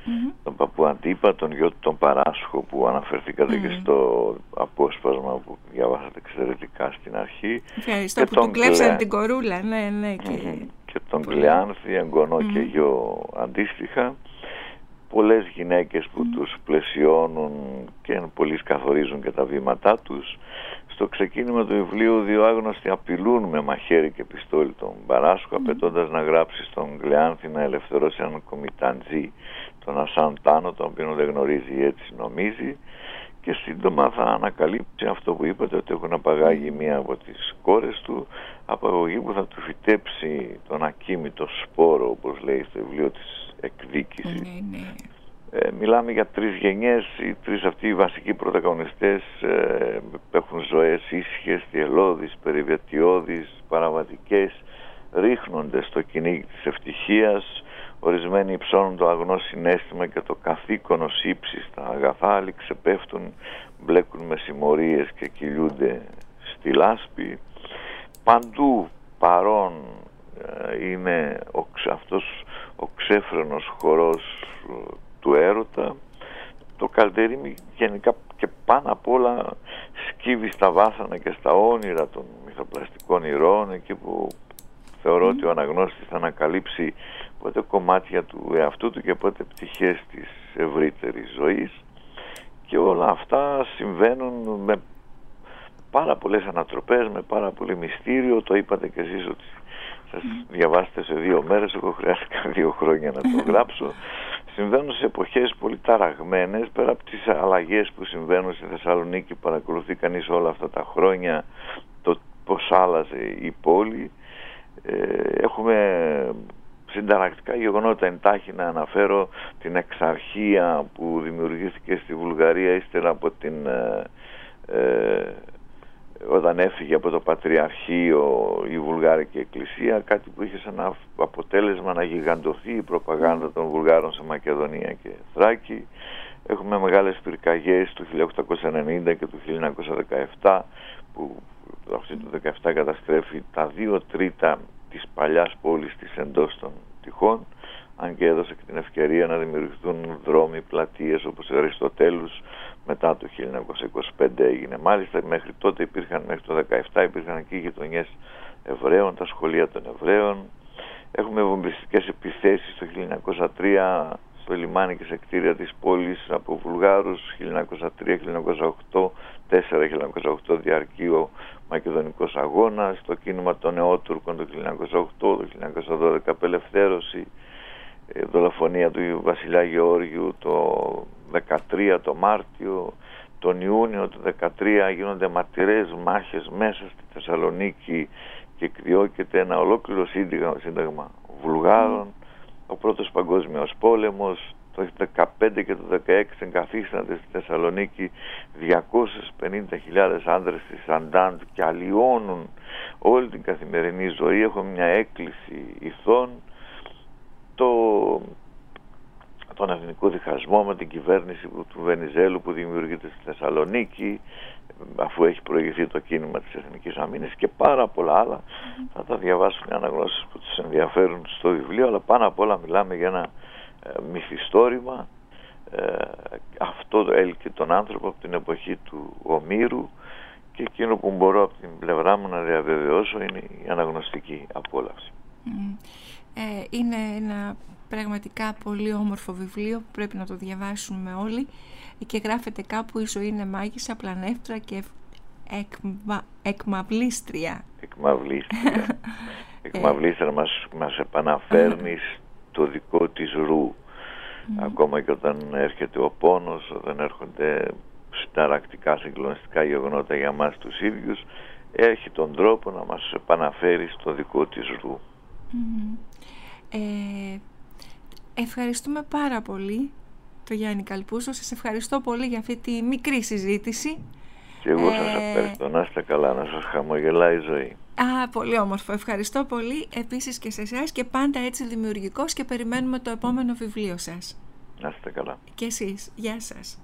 mm-hmm. τον παππού Αντίπα, τον γιο του τον Παράσχο που αναφερθήκατε mm. και στο απόσπασμα που διαβάσατε εξαιρετικά στην αρχή. Ευχαριστώ που του κλέψανε Κλε... την κορούλα, ναι, ναι. Και, mm-hmm. και τον Κλεάνθη, εγγονό mm-hmm. και γιο αντίστοιχα. Πολλές γυναίκες που mm. τους πλαισιώνουν και πολλοί καθορίζουν και τα βήματά τους. Στο ξεκίνημα του βιβλίου δύο άγνωστοι απειλούν με μαχαίρι και πιστόλι τον Παράσχο, mm. απαιτώντας να γράψει στον Κλεάνθη να ελευθερώσει έναν κομιταντζή, τον Ασάν Τάνο, τον οποίο δεν γνωρίζει, έτσι νομίζει, και σύντομα θα ανακαλύψει αυτό που είπατε, ότι έχουν απαγάγει μία από τις κόρες του, απαγωγή που θα του φυτέψει τον ακίμητο σπόρο, όπως λέει στο βιβλίο της εκδίκησης. Mm, ναι. Ε, μιλάμε για τρεις γενιές, οι τρεις αυτοί οι βασικοί πρωταγωνιστές ε, έχουν ζωές ήσυχες, θυελλώδεις, περιβετιώδεις, παραβατικές, ρίχνονται στο κυνήγι της ευτυχίας, ορισμένοι υψώνουν το αγνό συναίσθημα και το καθήκον ως ύψης στα αγαθά, άλλοι ξεπέφτουν, μπλέκουν με συμμορίες και κυλιούνται στη λάσπη. Παντού παρόν ε, είναι ο, αυτός ο ξέφρενος χορός του έρωτα. Το Καλντερίμι γενικά και πάνω απ' όλα σκύβει στα βάσανα και στα όνειρα των μυθοπλαστικών ηρώων, εκεί που θεωρώ mm. ότι ο αναγνώστης θα ανακαλύψει πότε κομμάτια του εαυτού του και πότε πτυχές της ευρύτερης ζωής, και όλα αυτά συμβαίνουν με πάρα πολλές ανατροπές, με πάρα πολύ μυστήριο. Το είπατε και εσείς ότι σας διαβάσετε σε δύο μέρες, εγώ χρειάστηκα δύο χρόνια να το γράψω. Συμβαίνουν σε εποχές πολύ ταραγμένες, πέρα από τις αλλαγές που συμβαίνουν στη Θεσσαλονίκη, παρακολουθεί κανείς όλα αυτά τα χρόνια το πώς άλλαζε η πόλη. Ε, έχουμε συνταρακτικά γεγονότα, εντάχει να αναφέρω την εξαρχία που δημιουργήθηκε στη Βουλγαρία ύστερα από την... Ε, ε, όταν έφυγε από το Πατριαρχείο η Βουλγάρικη Εκκλησία, κάτι που είχε σαν αποτέλεσμα να γιγαντωθεί η προπαγάνδα των Βουλγάρων σε Μακεδονία και Θράκη. Έχουμε μεγάλες πυρκαγιές του χίλια οκτακόσια ενενήντα και του χίλια εννιακόσια δεκαεπτά, που αυτή του δεκαεπτά καταστρέφει τα δύο τρίτα της παλιάς πόλης της εντός των τυχών, αν και έδωσε και την ευκαιρία να δημιουργηθούν δρόμοι, πλατείες όπως ο Αριστοτέλους. Μετά το χίλια εννιακόσια είκοσι πέντε έγινε. Μάλιστα μέχρι τότε υπήρχαν, μέχρι το δεκαεπτά υπήρχαν εκεί γειτονιές Εβραίων, τα σχολεία των Εβραίων. Έχουμε βομβιστικές επιθέσεις το χίλια εννιακόσια τρία στο λιμάνι και σε κτίρια της πόλης από Βουλγάρους. χίλια εννιακόσια τρία χίλια εννιακόσια οκτώ, τέσσερα χίλια εννιακόσια οκτώ διαρκεί ο Μακεδονικός Αγώνας. Το κίνημα των Νεότουρκων το χίλια εννιακόσια οκτώ, το χίλια εννιακόσια δώδεκα απελευθέρωση. Δολοφονία του βασιλιά Γεώργιου το δεκατρία το Μάρτιο. Τον Ιούνιο του δεκατρία γίνονται μαρτυρές μάχες μέσα στη Θεσσαλονίκη και εκδιώκεται ένα ολόκληρο σύνταγμα, σύνταγμα Βουλγάρων. Ο πρώτος παγκόσμιος πόλεμος. Το δεκαπέντε και το δεκαέξι εγκαθίστανται στη Θεσσαλονίκη διακόσιες πενήντα χιλιάδες άντρες της Αντάντ και αλλοιώνουν όλη την καθημερινή ζωή. Έχουμε μια έκκληση ηθών. Το, τον εθνικό διχασμό με την κυβέρνηση του Βενιζέλου που δημιουργείται στη Θεσσαλονίκη, αφού έχει προηγηθεί το κίνημα της Εθνικής Αμήνης, και πάρα πολλά άλλα. Mm-hmm. Θα τα διαβάσουν οι αναγνώσεις που τους ενδιαφέρουν στο βιβλίο, αλλά πάνω απ' όλα μιλάμε για ένα ε, μυθιστόρημα. Ε, αυτό έλκει τον άνθρωπο από την εποχή του Ομήρου, και εκείνο που μπορώ από την πλευρά μου να διαβεβαιώσω είναι η αναγνωστική απόλαυση. Mm. Ε, είναι ένα πραγματικά πολύ όμορφο βιβλίο που πρέπει να το διαβάσουμε όλοι, και γράφεται κάπου: η ζωή είναι μάγισσα, πλανεύτρα και εκμα, εκμαυλίστρια. Εκμαυλίστρια. Εκμαυλίστρια μας, μας επαναφέρνει το δικό της ρου. Mm. Ακόμα και όταν έρχεται ο πόνος, όταν έρχονται συνταρακτικά συγκλονιστικά γεγονότα για μας τους ίδιους, έχει τον τρόπο να μας επαναφέρει στο δικό της ρου. Mm. Ε, ευχαριστούμε πάρα πολύ τον Γιάννη Καλπούζο. Σας ευχαριστώ πολύ για αυτή τη μικρή συζήτηση. Και εγώ ε, σας ευχαριστώ. Να είστε καλά, να σας χαμογελάει η ζωή. Α, πολύ όμορφο. Ευχαριστώ πολύ επίσης και σε εσάς, και πάντα έτσι δημιουργικός, και περιμένουμε το επόμενο βιβλίο σας. Να είστε καλά. Και εσείς. Γεια σας.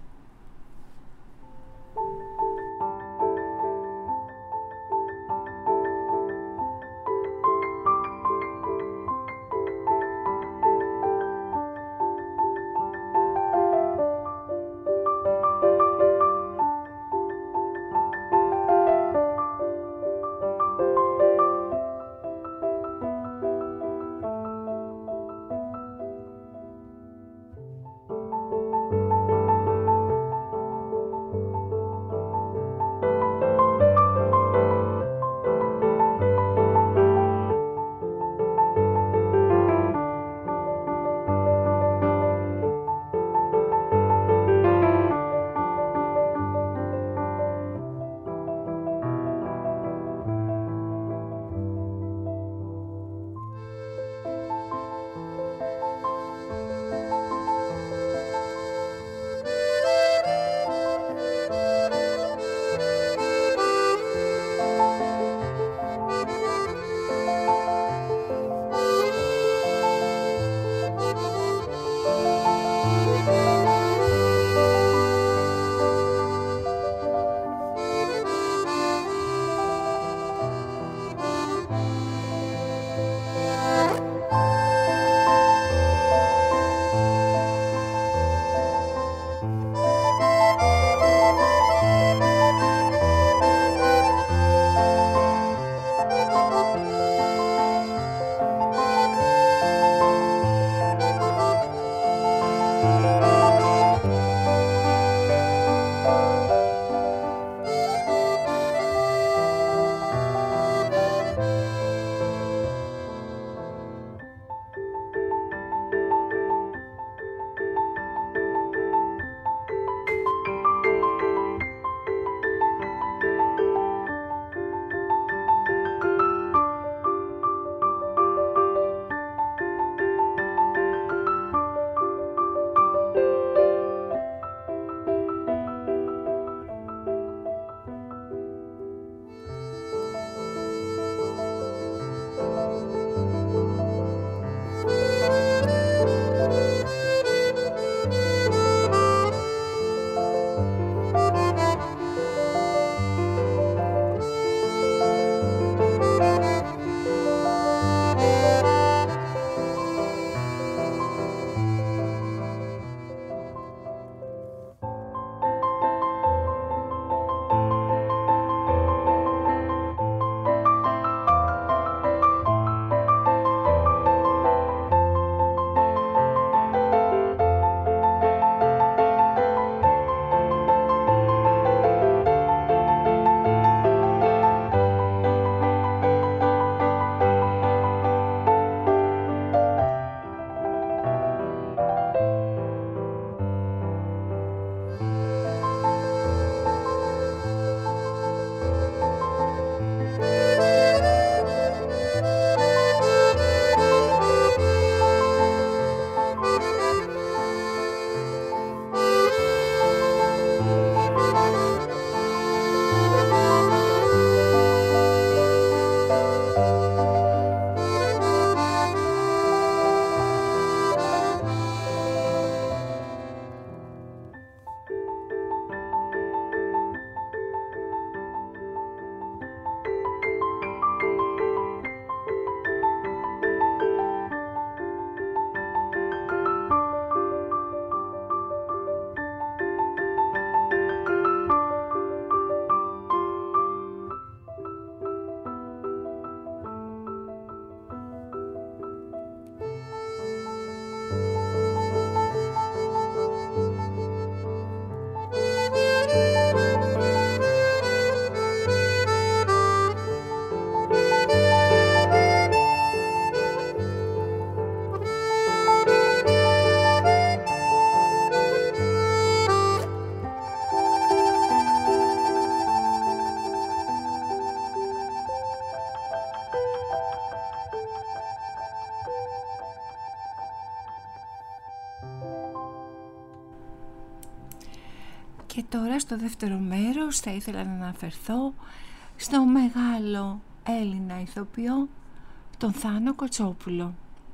Και τώρα στο δεύτερο μέρος θα ήθελα να αναφερθώ στο μεγάλο Έλληνα ηθοποιό, τον Θάνο Κοτσόπουλο.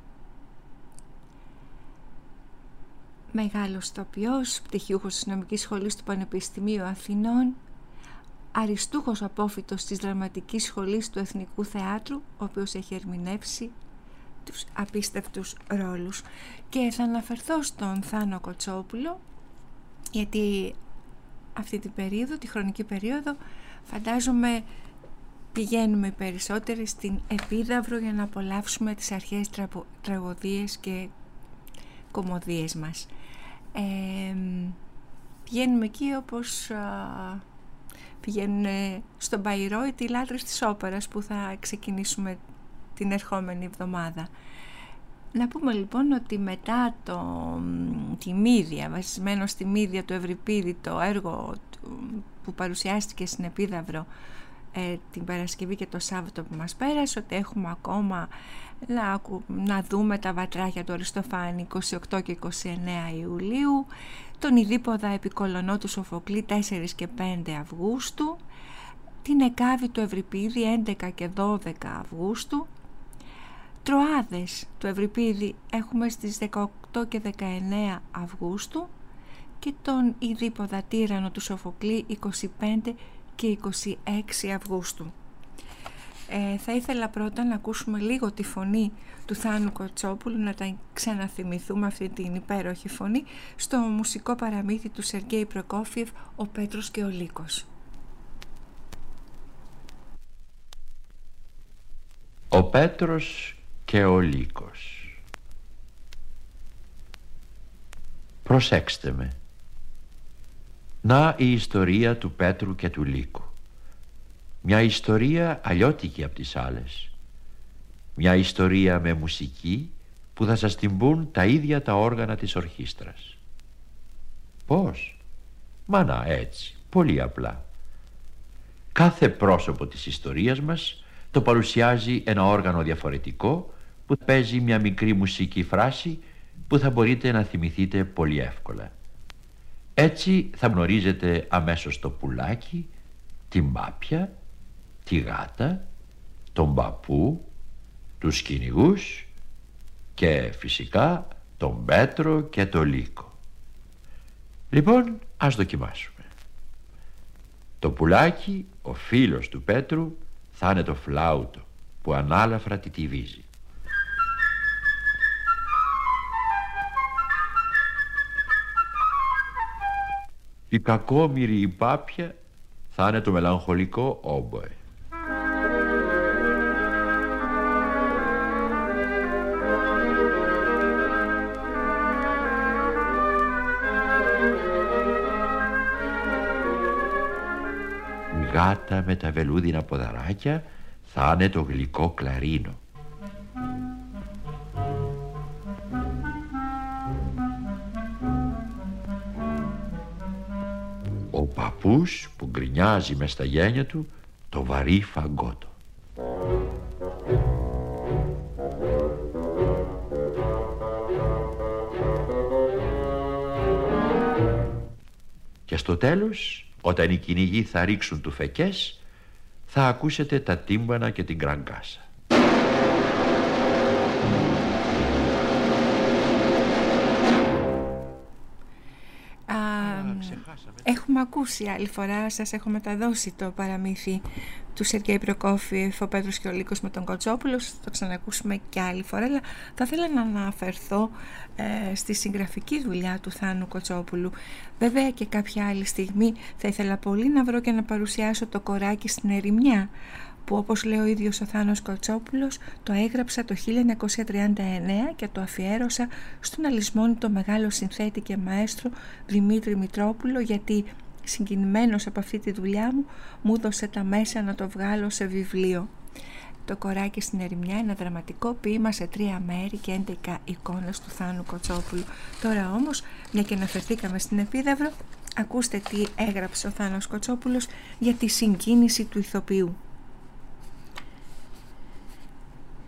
Μεγάλος ηθοποιός, πτυχιούχος της Νομικής Σχολής του Πανεπιστημίου Αθηνών, αριστούχος απόφοιτος της Δραματικής Σχολής του Εθνικού Θεάτρου, ο οποίος έχει ερμηνεύσει τους απίστευτους ρόλους. Και θα αναφερθώ στον Θάνο Κοτσόπουλο γιατί αυτή την περίοδο, τη χρονική περίοδο, φαντάζομαι πηγαίνουμε περισσότεροι στην Επίδαυρο για να απολαύσουμε τις αρχαίες τραγω... τραγωδίες και κωμωδίες μας. Ε, πηγαίνουμε εκεί όπως α, πηγαίνουν στον Μπαϊρόιτ οι λάτρες της όπερας που θα ξεκινήσουμε την ερχόμενη εβδομάδα. Να πούμε λοιπόν ότι μετά το, τη Μύδια, βασισμένο στη Μύδια του Ευρυπίδη, το έργο του, που παρουσιάστηκε στην Επίδαυρο ε, την Παρασκευή και το Σάββατο που μας πέρασε, ότι έχουμε ακόμα να, να δούμε τα βατράχια του Αριστοφάνη είκοσι οκτώ και είκοσι εννέα Ιουλίου, τον Ιδίποδα Επικολωνό του Σοφοκλή τέσσερα και πέντε Αυγούστου, την Εκάβη του Ευρυπίδη έντεκα και δώδεκα Αυγούστου, Τροάδες του Ευρυπίδη έχουμε στις δεκαοκτώ και δεκαεννέα Αυγούστου και τον Ιδίποδα Τύρανο του Σοφοκλή είκοσι πέντε και είκοσι έξι Αυγούστου. Ε, θα ήθελα πρώτα να ακούσουμε λίγο τη φωνή του Θάνου Κοτσόπουλου, να τα ξαναθυμηθούμε αυτή την υπέροχη φωνή στο μουσικό παραμύθι του Σεργέη Προκόφιεφ, «Ο Πέτρος και ο Λύκος». Ο Πέτρος και ο Λύκος. Προσέξτε με. Να η ιστορία του Πέτρου και του Λύκου. Μια ιστορία αλλιώτικη από τις άλλες. Μια ιστορία με μουσική που θα σας την πουν τα ίδια τα όργανα της ορχήστρας. Πώς? Μα να, έτσι, πολύ απλά. Κάθε πρόσωπο της ιστορίας μας το παρουσιάζει ένα όργανο διαφορετικό που παίζει μια μικρή μουσική φράση που θα μπορείτε να θυμηθείτε πολύ εύκολα. Έτσι θα γνωρίζετε αμέσως το πουλάκι, την μάπια, τη γάτα, τον παππού, τους κυνηγούς και φυσικά τον Πέτρο και τον Λύκο. Λοιπόν, ας δοκιμάσουμε. Το πουλάκι, ο φίλος του Πέτρου, θα είναι το φλάουτο που ανάλαφρα τιτιβίζει. Η κακόμοιρη η πάπια θα είναι το μελαγχολικό όμποε. Η γάτα με τα βελούδινα ποδαράκια θα είναι το γλυκό κλαρίνο. Ο παππούς που γκρινιάζει μες στα γένια του το βαρύ φαγκότο. Και στο τέλος, όταν οι κυνηγοί θα ρίξουν τουφεκές, θα ακούσετε τα τύμπανα και την κραγκάσα. Έχουμε ακούσει άλλη φορά, σας έχω μεταδώσει το παραμύθι του Σεργέη Προκόφιεφ, «Ο Πέτρος και ο Λύκος» με τον Κοτσόπουλο. Θα το ξανακούσουμε και άλλη φορά, αλλά θα ήθελα να αναφερθώ ε, στη συγγραφική δουλειά του Θάνου Κοτσόπουλου. Βέβαια και κάποια άλλη στιγμή θα ήθελα πολύ να βρω και να παρουσιάσω το «Κοράκι στην ερημιά», που όπως λέει ο ίδιος ο Θάνος Κοτσόπουλος το έγραψα το χίλια εννιακόσια τριάντα εννέα και το αφιέρωσα στον αλυσμόνητο μεγάλο συνθέτη και μαέστρο Δημήτρη Μητρόπουλο, γιατί συγκινημένος από αυτή τη δουλειά μου μου έδωσε τα μέσα να το βγάλω σε βιβλίο. Το «Κοράκι στην ερημιά» είναι δραματικό ποίημα σε τρία μέρη και έντεκα εικόνες του Θάνου Κοτσόπουλου. Τώρα όμως, μια και αναφερθήκαμε στην Επίδαυρο, ακούστε τι έγραψε ο Θάνος Κοτσόπουλος για τη συγκίνηση του ηθοποιού.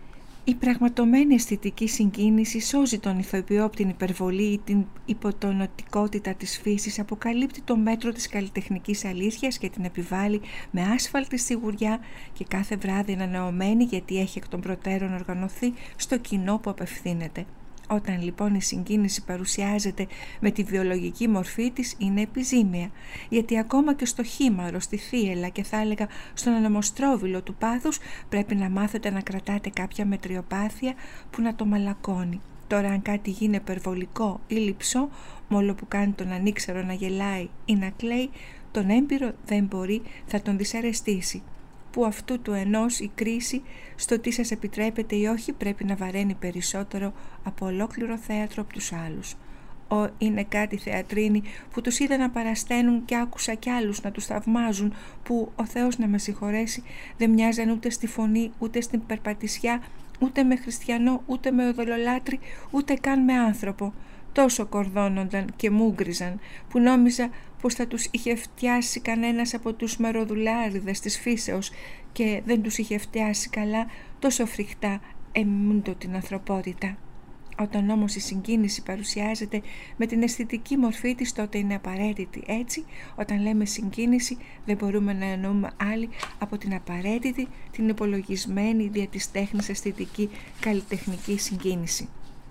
Η πραγματωμένη αισθητική συγκίνηση σώζει τον ηθοποιό από την υπερβολή ή την υποτονωτικότητα της φύσης, αποκαλύπτει το μέτρο της καλλιτεχνικής αλήθειας και την επιβάλλει με άσφαλτη σιγουριά και κάθε βράδυ ανανεωμένη, γιατί έχει εκ των προτέρων οργανωθεί στο κοινό που απευθύνεται. Όταν λοιπόν η συγκίνηση παρουσιάζεται με τη βιολογική μορφή της, είναι επιζήμια, γιατί ακόμα και στο χήμαρο, στη θύελλα και θα έλεγα στον ανεμοστρόβιλο του πάθους πρέπει να μάθετε να κρατάτε κάποια μετριοπάθεια που να το μαλακώνει. Τώρα αν κάτι γίνει υπερβολικό ή λειψό, μόλο που κάνει τον ανήξερο να γελάει ή να κλαίει, τον έμπειρο δεν μπορεί, θα τον δυσαρεστήσει. Που αυτού του ενός η κρίση στο τι σας επιτρέπεται ή όχι πρέπει να βαραίνει περισσότερο από ολόκληρο θέατρο από τους άλλους. Ο, είναι κάτι θεατρίνοι που τους είδα να παρασταίνουν και άκουσα κι άλλους να τους θαυμάζουν, που ο Θεός να με συγχωρέσει δεν μοιάζαν ούτε στη φωνή, ούτε στην περπατησιά, ούτε με χριστιανό, ούτε με οδολολάτρη, ούτε καν με άνθρωπο. Τόσο κορδώνονταν και μούγκριζαν που νόμιζα πως θα τους είχε φτιάσει κανένας από τους μεροδουλάριδες της φύσεως, και δεν τους είχε φτιάσει καλά, τόσο φρικτά εμούντο την ανθρωπότητα. Όταν όμως η συγκίνηση παρουσιάζεται με την αισθητική μορφή της, τότε είναι απαραίτητη. Έτσι, όταν λέμε συγκίνηση, δεν μπορούμε να εννοούμε άλλη από την απαραίτητη, την υπολογισμένη δια της τέχνης αισθητική καλλιτεχνική συγκίνηση.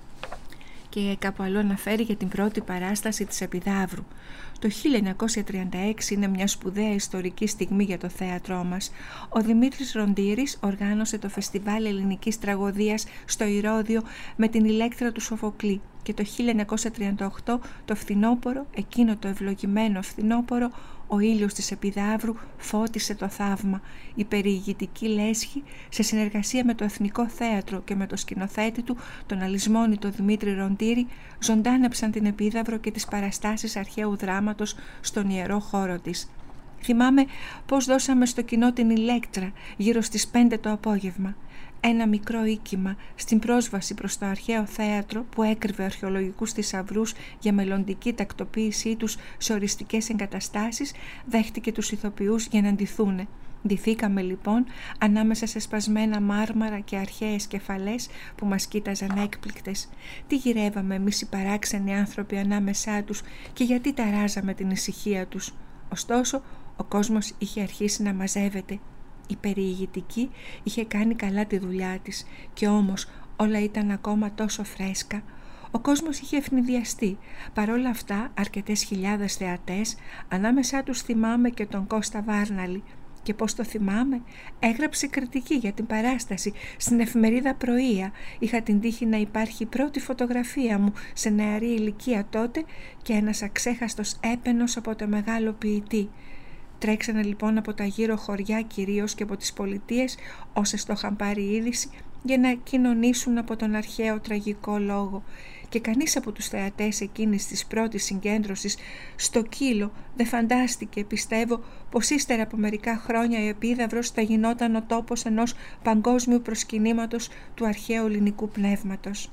Και κάπου αλλού αναφέρει για την πρώτη παράσταση της Επιδαύρου. Το χίλια εννιακόσια τριάντα έξι είναι μια σπουδαία ιστορική στιγμή για το θέατρό μας. Ο Δημήτρης Ροντήρης οργάνωσε το Φεστιβάλ Ελληνικής Τραγωδίας στο Ηρώδειο με την Ηλέκτρα του Σοφοκλή, και το χίλια εννιακόσια τριάντα οκτώ το φθινόπωρο, εκείνο το ευλογημένο φθινόπωρο, ο ήλιος της Επιδαύρου φώτισε το θαύμα. Η περιηγητική λέσχη, σε συνεργασία με το Εθνικό Θέατρο και με το σκηνοθέτη του, τον αλυσμόνητο Δημήτρη Ροντήρη, ζωντάνεψαν την Επίδαυρο και τις παραστάσεις αρχαίου δράματος στον ιερό χώρο της. Θυμάμαι πως δώσαμε στο κοινό την Ηλέκτρα γύρω στις πέντε το απόγευμα. Ένα μικρό οίκημα στην πρόσβαση προς το αρχαίο θέατρο, που έκρυβε αρχαιολογικούς θησαυρούς για μελλοντική τακτοποίησή τους σε οριστικές εγκαταστάσεις, δέχτηκε τους ηθοποιούς για να ντυθούνε. Ντυθήκαμε λοιπόν ανάμεσα σε σπασμένα μάρμαρα και αρχαίες κεφαλές που μας κοίταζαν έκπληκτες. Τι γυρεύαμε εμείς οι παράξενοι άνθρωποι ανάμεσά τους και γιατί ταράζαμε την ησυχία τους. Ωστόσο, ο κόσμος είχε αρχίσει να μαζεύεται. Η περιηγητική είχε κάνει καλά τη δουλειά της, και όμως όλα ήταν ακόμα τόσο φρέσκα. Ο κόσμος είχε ευνηδιαστεί. Παρόλα αυτά, αρκετές χιλιάδες θεατές, ανάμεσά τους θυμάμαι και τον Κώστα Βάρναλη. Και πώς το θυμάμαι? Έγραψε κριτική για την παράσταση στην εφημερίδα Πρωία. Είχα την τύχη να υπάρχει η πρώτη φωτογραφία μου σε νεαρή ηλικία τότε, και ένας αξέχαστος έπαινος από το μεγάλο ποιητή. Τρέξανε λοιπόν από τα γύρω χωριά, κυρίως και από τις πολιτείες, όσες το είχαν πάρει είδηση, για να κοινωνήσουν από τον αρχαίο τραγικό λόγο. Και κανείς από τους θεατές εκείνης της πρώτης συγκέντρωσης στο Κύλο δεν φαντάστηκε, πιστεύω, πως ύστερα από μερικά χρόνια η Επίδαυρος θα γινόταν ο τόπος ενός παγκόσμιου προσκυνήματος του αρχαίου ελληνικού πνεύματος.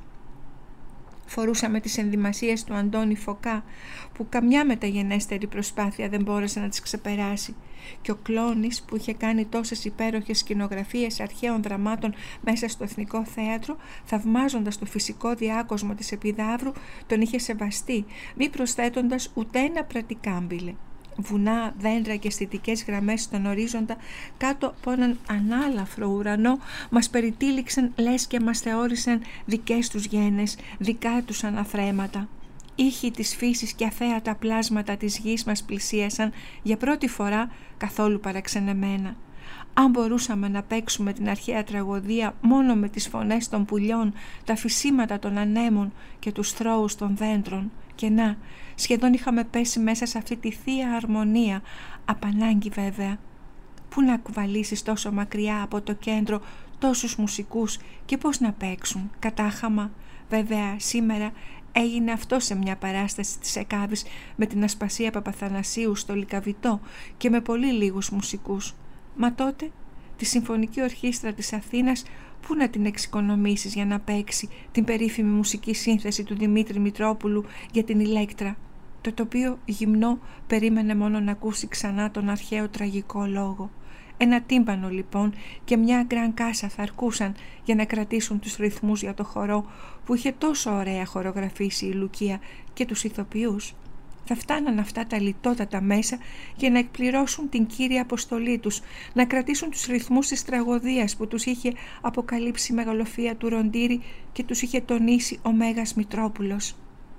Φορούσαμε τις ενδυμασίες του Αντώνη Φωκά, που καμιά μεταγενέστερη προσπάθεια δεν μπόρεσε να τις ξεπεράσει, και ο Κλώνης, που είχε κάνει τόσες υπέροχες σκηνογραφίες αρχαίων δραμάτων μέσα στο Εθνικό Θέατρο, θαυμάζοντας το φυσικό διάκοσμο της Επιδαύρου, τον είχε σεβαστεί, μη προσθέτοντας ούτε ένα πρατικάμπιλε. Βουνά, δέντρα και αισθητικές γραμμές στον ορίζοντα, κάτω από έναν ανάλαφρο ουρανό, μας περιτύλιξαν, λες και μας θεώρησαν δικές τους γένες, δικά τους αναθρέματα. Ήχοι της φύσης και αθέατα πλάσματα της γης μας πλησίασαν για πρώτη φορά, καθόλου παραξενεμένα. Αν μπορούσαμε να παίξουμε την αρχαία τραγωδία μόνο με τις φωνές των πουλιών, τα φυσίματα των ανέμων και τους θρώους των δέντρων, και να, σχεδόν είχαμε πέσει μέσα σε αυτή τη θεία αρμονία, απανάγκη βέβαια. Πού να κουβαλήσεις τόσο μακριά από το κέντρο τόσους μουσικούς και πώς να παίξουν, κατάχαμα? Βέβαια σήμερα έγινε αυτό σε μια παράσταση της Εκάβης με την Ασπασία Παπαθανασίου στο Λυκαβητό και με πολύ λίγους μουσικούς. Μα τότε τη Συμφωνική Ορχήστρα της Αθήνας πού να την εξοικονομήσεις για να παίξει την περίφημη μουσική σύνθεση του Δημήτρη Μητρόπουλου για την Ηλέκτρα? Το τοπίο γυμνό περίμενε μόνο να ακούσει ξανά τον αρχαίο τραγικό λόγο. Ένα τύμπανο λοιπόν και μια γκραν κάσα θα αρκούσαν για να κρατήσουν τους ρυθμούς για το χορό που είχε τόσο ωραία χορογραφήσει η Λουκία και τους ηθοποιούς. Θα φτάναν αυτά τα λιτότατα μέσα για να εκπληρώσουν την κύρια αποστολή τους, να κρατήσουν τους ρυθμούς της τραγωδίας που τους είχε αποκαλύψει η μεγαλοφία του Ροντήρη και τους είχε τονίσει ο Μέγας Μητρόπουλος.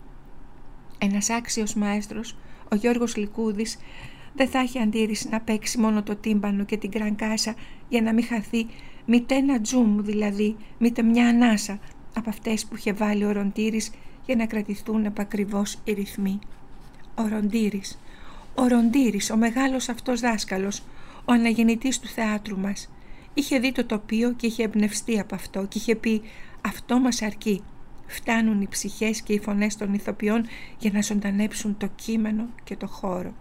Ένας άξιος μαέστρος, ο Γιώργος Λυκούδης, δεν θα έχει αντίρρηση να παίξει μόνο το τύμπανο και την γκρανκάσα για να μην χαθεί μήτε ένα τζουμ, δηλαδή μήτε μια ανάσα από αυτές που είχε βάλει ο Ροντήρης για να κρατηθούν επακριβώς οι ρυθμοί. Ο Ροντήρης, ο Ροντήρης, ο μεγάλος αυτός δάσκαλος, ο αναγεννητής του θεάτρου μας, είχε δει το τοπίο και είχε εμπνευστεί από αυτό και είχε πει «Αυτό μας αρκεί». Φτάνουν οι ψυχές και οι φωνές των ηθοποιών για να ζωντανέψουν το κείμενο και το χώρο.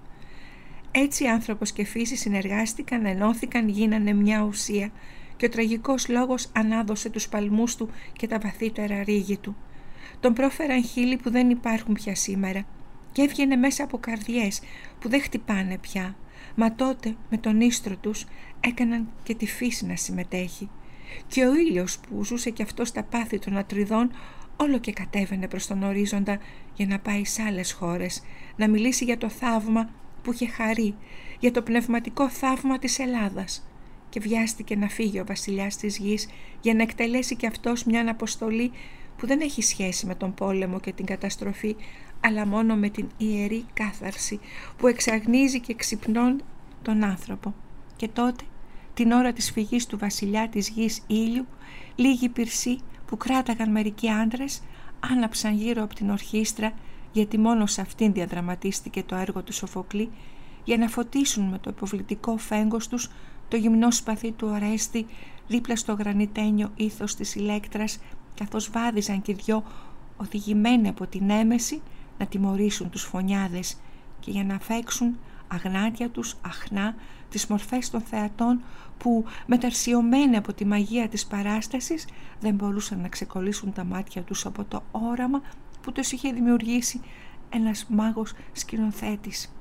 Έτσι άνθρωπος και φύση συνεργάστηκαν, ενώθηκαν, γίνανε μια ουσία και ο τραγικός λόγος ανάδωσε τους παλμούς του και τα βαθύτερα ρίγη του. Τον πρόφεραν χείλη που δεν υπάρχουν πια σήμερα και έβγαινε μέσα από καρδιές που δεν χτυπάνε πια, μα τότε με τον ίστρο τους έκαναν και τη φύση να συμμετέχει. Και ο ήλιος που ζούσε και αυτό στα πάθη των Ατριδών όλο και κατέβαινε προς τον ορίζοντα για να πάει σε άλλες χώρες, να μιλήσει για το θαύμα που είχε χαρεί, για το πνευματικό θαύμα της Ελλάδας. Και βιάστηκε να φύγει ο βασιλιάς της γης για να εκτελέσει και αυτός μια αποστολή που δεν έχει σχέση με τον πόλεμο και την καταστροφή, αλλά μόνο με την ιερή κάθαρση που εξαγνίζει και ξυπνώνει τον άνθρωπο. Και τότε, την ώρα της φυγής του βασιλιά της γης Ήλιου, λίγοι πυρσοί που κράταγαν μερικοί άντρες άναψαν γύρω από την ορχήστρα, γιατί μόνο σε αυτήν διαδραματίστηκε το έργο του Σοφοκλή, για να φωτίσουν με το υποβλητικό φέγγος τους το γυμνό σπαθί του Ορέστη δίπλα στο γρανιτένιο ήθος της Ηλέκτρας, καθώς βάδιζαν και δυο οδηγημένοι από την έμεση να τιμωρήσουν τους φωνιάδες και για να φέξουν αγνάτια τους αχνά τις μορφές των θεατών που, μεταρσιωμένοι από τη μαγεία της παράστασης, δεν μπορούσαν να ξεκολλήσουν τα μάτια τους από το όραμα που τους είχε δημιουργήσει ένας μάγος σκηνοθέτης,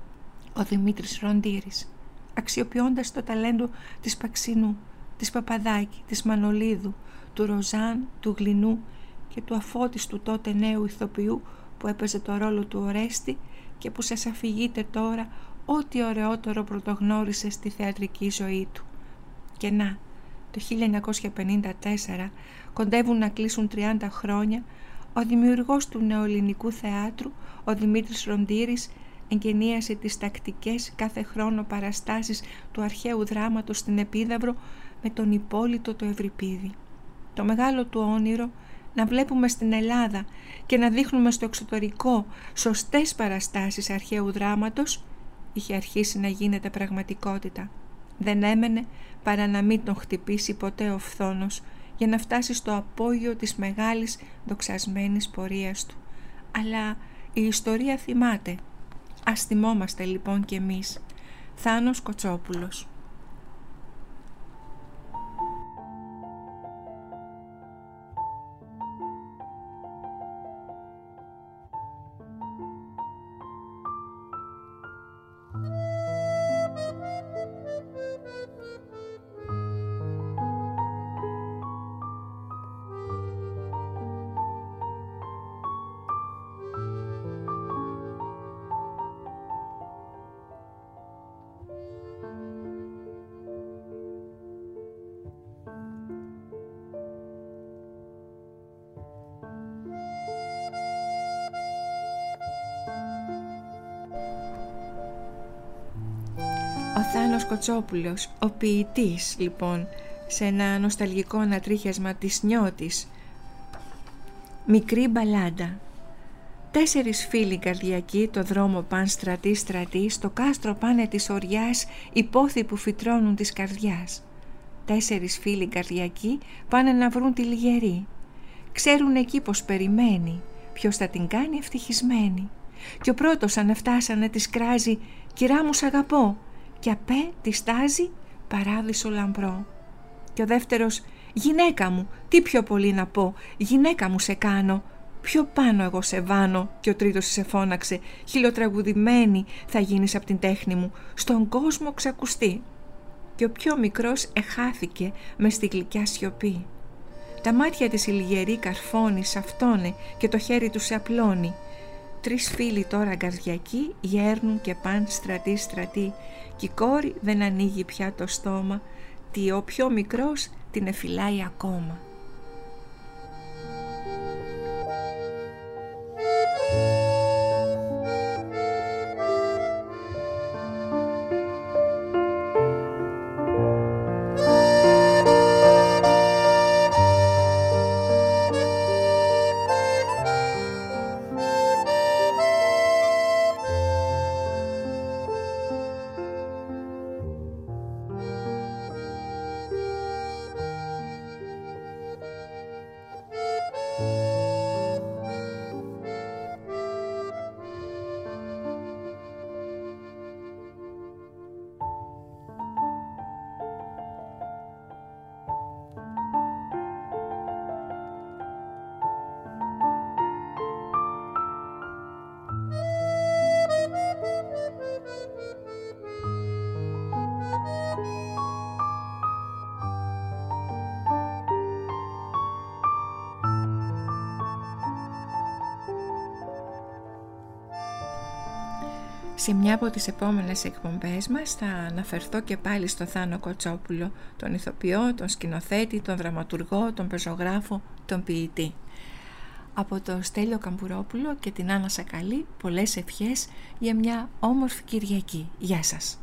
ο Δημήτρης Ροντήρης, αξιοποιώντας το ταλέντο της Παξινού, της Παπαδάκη, της Μανολίδου, του Ροζάν, του Γλινού και του αφώτιστου τότε νέου ηθοποιού που έπαιζε το ρόλο του Ορέστη και που σας αφηγείται τώρα ό,τι ωραιότερο πρωτογνώρισε στη θεατρική ζωή του. Και να, το χίλια εννιακόσια πενήντα τέσσερα, κοντεύουν να κλείσουν τριάντα χρόνια, ο δημιουργός του νεοελληνικού θεάτρου, ο Δημήτρης Ροντήρης, εγκαινίασε τις τακτικές κάθε χρόνο παραστάσεις του αρχαίου δράματος στην Επίδαυρο με τον Υπόλιτο το Ευρυπίδη. Το μεγάλο του όνειρο να βλέπουμε στην Ελλάδα και να δείχνουμε στο εξωτερικό σωστές παραστάσεις αρχαίου δράματος είχε αρχίσει να γίνεται πραγματικότητα. Δεν έμενε παρά να μην τον χτυπήσει ποτέ ο φθόνος για να φτάσει στο απόγειο της μεγάλης δοξασμένης πορείας του. Αλλά η ιστορία θυμάται. Ας θυμόμαστε λοιπόν κι εμείς. Θάνος Κοτσόπουλος. Ο Θάνος Κοτσόπουλος, ο ποιητής λοιπόν, σε ένα νοσταλγικό ανατρίχιασμα της Νιώτης. Μικρή μπαλάντα. Τέσσερις φίλοι καρδιακοί το δρόμο παν στρατή στρατή, στο κάστρο πάνε της οριάς, υπόθη που φυτρώνουν της καρδιάς. Τέσσερις φίλοι καρδιακοί πάνε να βρουν τη λιγερή. Ξέρουν εκεί πως περιμένει, ποιος θα την κάνει ευτυχισμένη. Και ο πρώτος αναφτάσανε της κράζει, κυρά μου σ' αγαπώ, και απέ τη στάζει παράδεισο λαμπρό. Και ο δεύτερος, γυναίκα μου, τι πιο πολύ να πω, γυναίκα μου σε κάνω, πιο πάνω εγώ σε βάνω. Και ο τρίτος σε φώναξε, χιλιοτραγουδημένη θα γίνεις από την τέχνη μου, στον κόσμο ξακουστεί. και ο πιο μικρός εχάθηκε μες στη γλυκιά σιωπή. Τα μάτια της η λιγερή καρφώνει, σαυτώνε και το χέρι του σε απλώνει. Τρεις φίλοι τώρα αγκαρδιακοί γέρνουν και παν στρατή στρατή κι η κόρη δεν ανοίγει πια το στόμα, τι ο πιο μικρός την εφυλάει ακόμα. Σε μια από τις επόμενες εκπομπές μας θα αναφερθώ και πάλι στο Θάνο Κοτσόπουλο, τον ηθοποιό, τον σκηνοθέτη, τον δραματουργό, τον πεζογράφο, τον ποιητή. Από το Στέλιο Καμπουρόπουλο και την Άννα Σακαλή, πολλές ευχές για μια όμορφη Κυριακή. Γεια σας.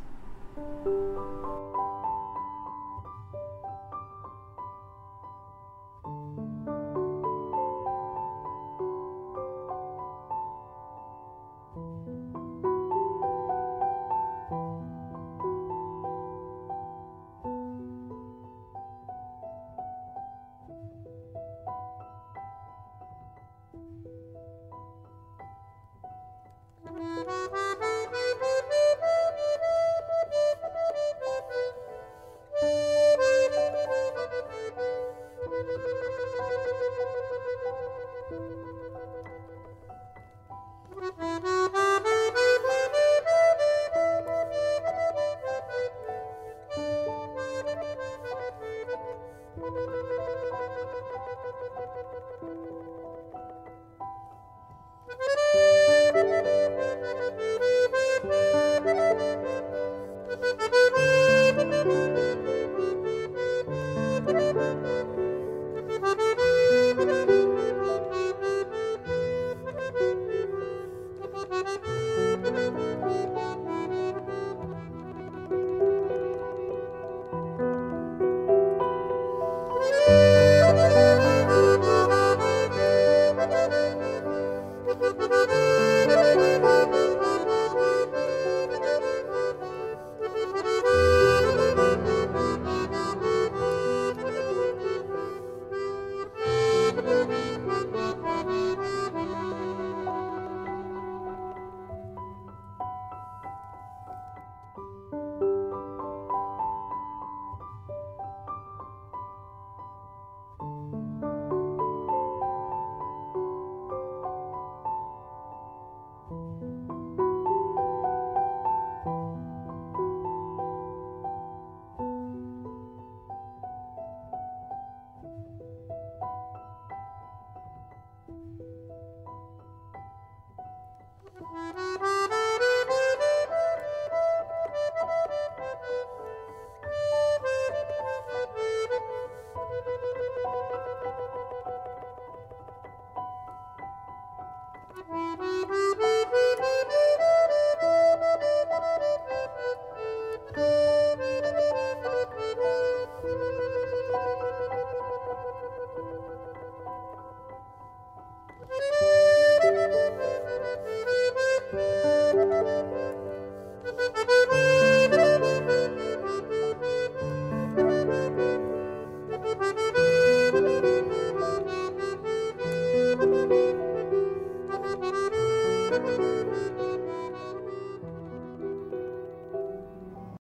Thank you.